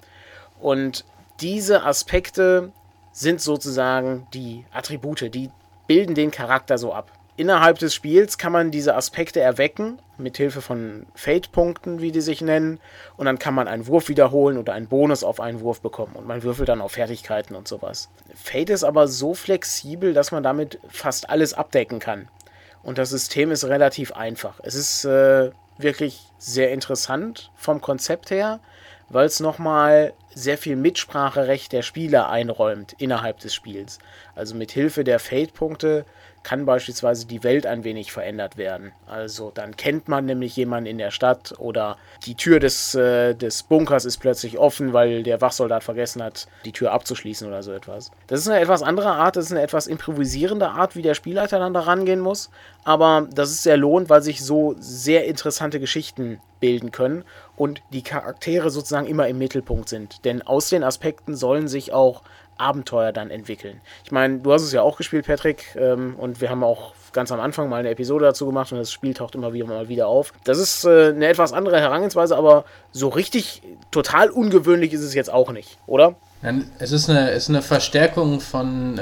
Und diese Aspekte sind sozusagen die Attribute, die bilden den Charakter so ab. Innerhalb des Spiels kann man diese Aspekte erwecken, mit Hilfe von Fate-Punkten, wie die sich nennen. Und dann kann man einen Wurf wiederholen oder einen Bonus auf einen Wurf bekommen. Und man würfelt dann auf Fertigkeiten und sowas. Fate ist aber so flexibel, dass man damit fast alles abdecken kann. Und das System ist relativ einfach. Es ist wirklich sehr interessant vom Konzept her, weil es nochmal sehr viel Mitspracherecht der Spieler einräumt innerhalb des Spiels. Also mit Hilfe der Fate-Punkte kann beispielsweise die Welt ein wenig verändert werden. Also dann kennt man nämlich jemanden in der Stadt oder die Tür des Bunkers ist plötzlich offen, weil der Wachsoldat vergessen hat, die Tür abzuschließen oder so etwas. Das ist eine etwas andere Art, das ist eine etwas improvisierende Art, wie der Spielleiter dann da rangehen muss. Aber das ist sehr lohnend, weil sich so sehr interessante Geschichten bilden können und die Charaktere sozusagen immer im Mittelpunkt sind. Denn aus den Aspekten sollen sich auch Abenteuer dann entwickeln. Ich meine, du hast es ja auch gespielt, Patrick, und wir haben auch ganz am Anfang mal eine Episode dazu gemacht und das Spiel taucht immer wieder mal wieder auf. Das ist eine etwas andere Herangehensweise, aber so richtig total ungewöhnlich ist es jetzt auch nicht, oder? Es ist eine Verstärkung von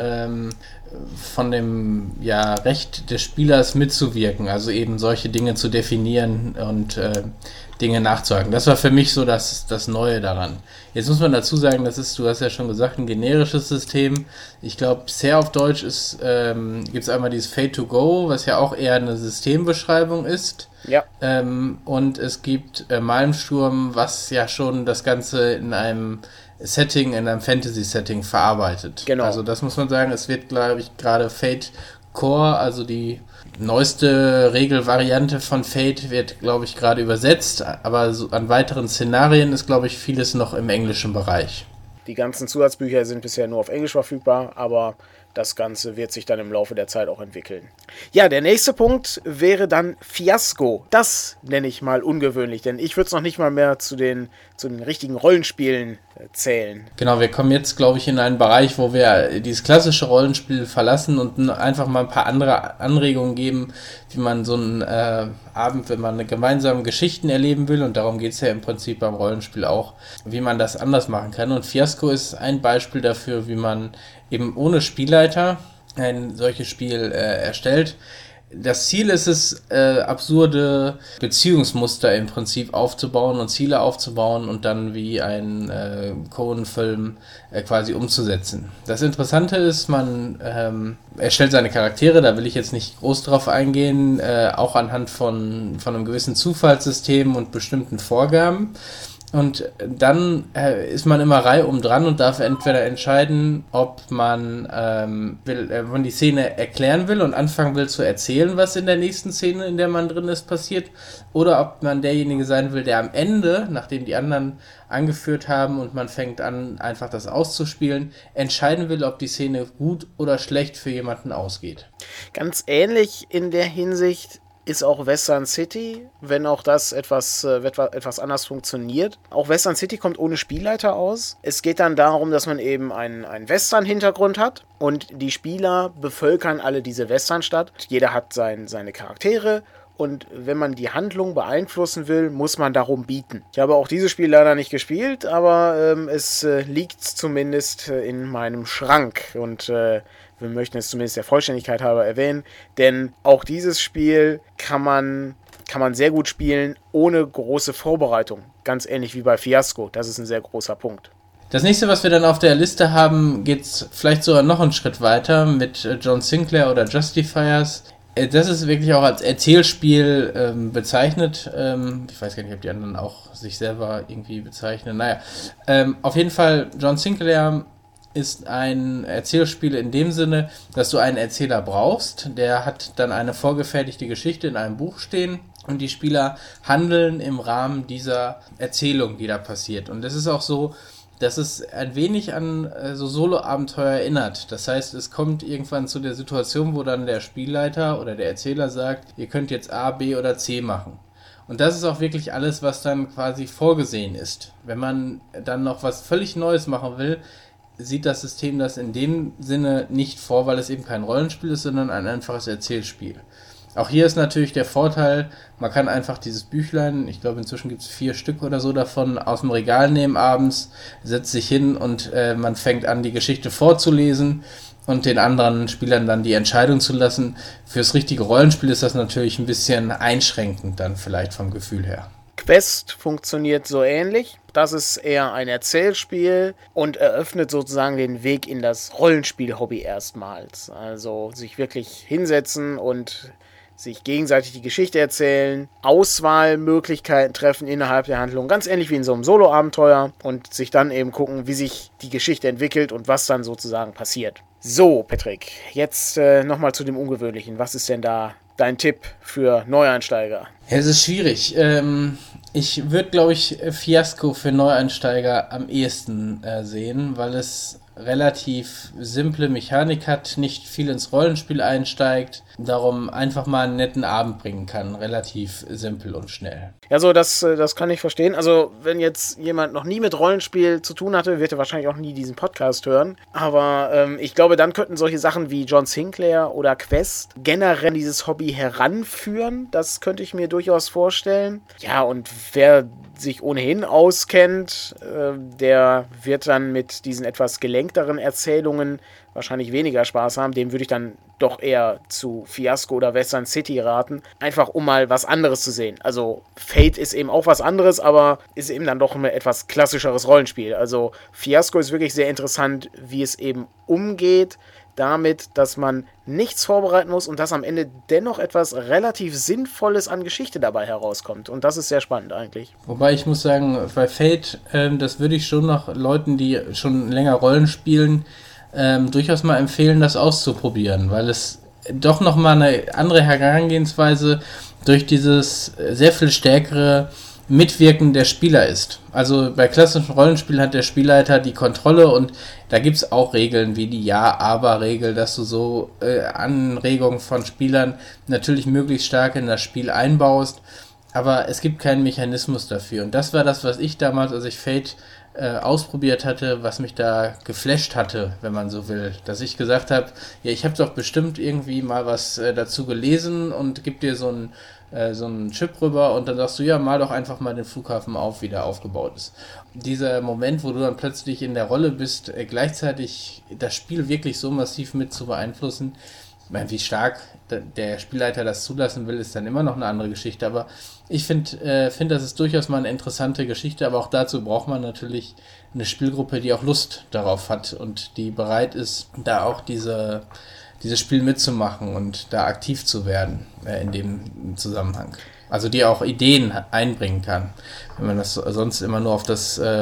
dem Recht des Spielers mitzuwirken, also eben solche Dinge zu definieren und Dinge nachzuhaken. Das war für mich so das Neue daran. Jetzt muss man dazu sagen, du hast ja schon gesagt, ein generisches System. Ich glaube, bisher auf Deutsch gibt es einmal dieses Fate to Go, was ja auch eher eine Systembeschreibung ist. Ja. Und es gibt Malmsturm, was ja schon das Ganze in einem Fantasy-Setting verarbeitet. Genau. Also das muss man sagen, es wird, glaube ich, gerade Fate Core, also die neueste Regelvariante von Fate, wird, glaube ich, gerade übersetzt, aber so an weiteren Szenarien ist, glaube ich, vieles noch im englischen Bereich. Die ganzen Zusatzbücher sind bisher nur auf Englisch verfügbar, aber das Ganze wird sich dann im Laufe der Zeit auch entwickeln. Ja, der nächste Punkt wäre dann Fiasko. Das nenne ich mal ungewöhnlich, denn ich würde es noch nicht mal mehr zu den richtigen Rollenspielen zählen. Genau, wir kommen jetzt, glaube ich, in einen Bereich, wo wir dieses klassische Rollenspiel verlassen und einfach mal ein paar andere Anregungen geben, wie man so einen Abend, wenn man gemeinsame Geschichten erleben will, und darum geht es ja im Prinzip beim Rollenspiel auch, wie man das anders machen kann. Und Fiasko ist ein Beispiel dafür, wie man eben ohne Spielleiter ein solches Spiel erstellt. Das Ziel ist es, absurde Beziehungsmuster im Prinzip aufzubauen und Ziele aufzubauen und dann wie ein Coen-Film quasi umzusetzen. Das Interessante ist, man erstellt seine Charaktere, da will ich jetzt nicht groß drauf eingehen, auch anhand von einem gewissen Zufallssystem und bestimmten Vorgaben. Und dann ist man immer reihum dran und darf entweder entscheiden, ob man die Szene erklären will und anfangen will zu erzählen, was in der nächsten Szene, in der man drin ist, passiert, oder ob man derjenige sein will, der am Ende, nachdem die anderen angeführt haben und man fängt an, einfach das auszuspielen, entscheiden will, ob die Szene gut oder schlecht für jemanden ausgeht. Ganz ähnlich in der Hinsicht ist auch Western City, wenn auch das etwas anders funktioniert. Auch Western City kommt ohne Spielleiter aus. Es geht dann darum, dass man eben einen Western-Hintergrund hat und die Spieler bevölkern alle diese Westernstadt. Jeder hat seine Charaktere und wenn man die Handlung beeinflussen will, muss man darum bieten. Ich habe auch dieses Spiel leider nicht gespielt, aber es liegt zumindest in meinem Schrank und wir möchten es zumindest der Vollständigkeit halber erwähnen, denn auch dieses Spiel kann man sehr gut spielen, ohne große Vorbereitung. Ganz ähnlich wie bei Fiasco. Das ist ein sehr großer Punkt. Das nächste, was wir dann auf der Liste haben, geht vielleicht sogar noch einen Schritt weiter mit John Sinclair oder Justifiers. Das ist wirklich auch als Erzählspiel bezeichnet. Ich weiß gar nicht, ob die anderen auch sich selber irgendwie bezeichnen. Naja, auf jeden Fall, John Sinclair ist ein Erzählspiel in dem Sinne, dass du einen Erzähler brauchst. Der hat dann eine vorgefertigte Geschichte in einem Buch stehen und die Spieler handeln im Rahmen dieser Erzählung, die da passiert. Und das ist auch so, dass es ein wenig an so Solo-Abenteuer erinnert. Das heißt, es kommt irgendwann zu der Situation, wo dann der Spielleiter oder der Erzähler sagt, ihr könnt jetzt A, B oder C machen. Und das ist auch wirklich alles, was dann quasi vorgesehen ist. Wenn man dann noch was völlig Neues machen will, sieht das System das in dem Sinne nicht vor, weil es eben kein Rollenspiel ist, sondern ein einfaches Erzählspiel. Auch hier ist natürlich der Vorteil, man kann einfach dieses Büchlein, ich glaube inzwischen gibt es 4 Stück oder so davon, aus dem Regal nehmen abends, setzt sich hin und man fängt an, die Geschichte vorzulesen und den anderen Spielern dann die Entscheidung zu lassen. Fürs richtige Rollenspiel ist das natürlich ein bisschen einschränkend dann vielleicht vom Gefühl her. Quest funktioniert so ähnlich. Das ist eher ein Erzählspiel und eröffnet sozusagen den Weg in das Rollenspiel-Hobby erstmals. Also sich wirklich hinsetzen und sich gegenseitig die Geschichte erzählen, Auswahlmöglichkeiten treffen innerhalb der Handlung, ganz ähnlich wie in so einem Solo-Abenteuer und sich dann eben gucken, wie sich die Geschichte entwickelt und was dann sozusagen passiert. So, Patrick, jetzt nochmal zu dem Ungewöhnlichen. Was ist denn da dein Tipp für Neueinsteiger? Ja, es ist schwierig. Ich würde, glaube ich, Fiasco für Neueinsteiger am ehesten sehen, weil es relativ simple Mechanik hat, nicht viel ins Rollenspiel einsteigt, darum einfach mal einen netten Abend bringen kann, relativ simpel und schnell. Ja, so, das kann ich verstehen. Also, wenn jetzt jemand noch nie mit Rollenspiel zu tun hatte, wird er wahrscheinlich auch nie diesen Podcast hören. Aber ich glaube, dann könnten solche Sachen wie John Sinclair oder Quest generell dieses Hobby heranführen. Das könnte ich mir durchaus vorstellen. Ja, und wer sich ohnehin auskennt, der wird dann mit diesen etwas gelenkteren Erzählungen wahrscheinlich weniger Spaß haben. Dem würde ich dann doch eher zu Fiasco oder Western City raten. Einfach um mal was anderes zu sehen. Also Fate ist eben auch was anderes, aber ist eben dann doch ein etwas klassischeres Rollenspiel. Also Fiasco ist wirklich sehr interessant, wie es eben umgeht damit, dass man nichts vorbereiten muss und dass am Ende dennoch etwas relativ Sinnvolles an Geschichte dabei herauskommt. Und das ist sehr spannend eigentlich. Wobei ich muss sagen, bei Fate, das würde ich schon noch Leuten, die schon länger Rollen spielen, durchaus mal empfehlen, das auszuprobieren, weil es doch nochmal eine andere Herangehensweise durch dieses sehr viel stärkere Mitwirken der Spieler ist. Also bei klassischen Rollenspielen hat der Spielleiter die Kontrolle und da gibt es auch Regeln wie die Ja-Aber-Regel, dass du so Anregungen von Spielern natürlich möglichst stark in das Spiel einbaust, aber es gibt keinen Mechanismus dafür. Und das war das, was ich damals, als ich Fate ausprobiert hatte, was mich da geflasht hatte, wenn man so will. Dass ich gesagt habe, ja, ich habe doch bestimmt irgendwie mal was dazu gelesen und gib dir so einen Chip rüber und dann sagst du, ja, mal doch einfach mal den Flughafen auf, wie der aufgebaut ist. Dieser Moment, wo du dann plötzlich in der Rolle bist, gleichzeitig das Spiel wirklich so massiv mit zu beeinflussen, ich meine, wie stark der Spielleiter das zulassen will, ist dann immer noch eine andere Geschichte, aber ich finde, das ist durchaus mal eine interessante Geschichte, aber auch dazu braucht man natürlich eine Spielgruppe, die auch Lust darauf hat und die bereit ist, da auch dieses Spiel mitzumachen und da aktiv zu werden in dem Zusammenhang. Also die auch Ideen einbringen kann. Wenn man das sonst immer nur auf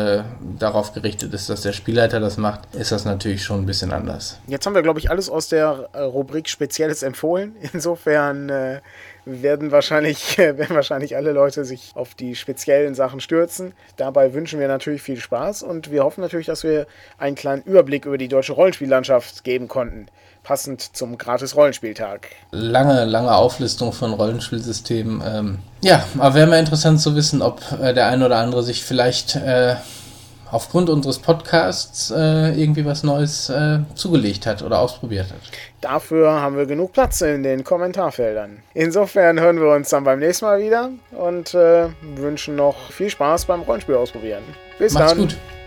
darauf gerichtet ist, dass der Spielleiter das macht, ist das natürlich schon ein bisschen anders. Jetzt haben wir, glaube ich, alles aus der Rubrik Spezielles empfohlen. Insofern werden wahrscheinlich alle Leute sich auf die speziellen Sachen stürzen. Dabei wünschen wir natürlich viel Spaß und wir hoffen natürlich, dass wir einen kleinen Überblick über die deutsche Rollenspiellandschaft geben konnten. Passend zum Gratis-Rollenspieltag. Lange Auflistung von Rollenspielsystemen. Ja, aber wäre mal interessant zu wissen, ob der ein oder andere sich vielleicht aufgrund unseres Podcasts irgendwie was Neues zugelegt hat oder ausprobiert hat. Dafür haben wir genug Platz in den Kommentarfeldern. Insofern hören wir uns dann beim nächsten Mal wieder und wünschen noch viel Spaß beim Rollenspiel ausprobieren. Bis dann. Macht's gut.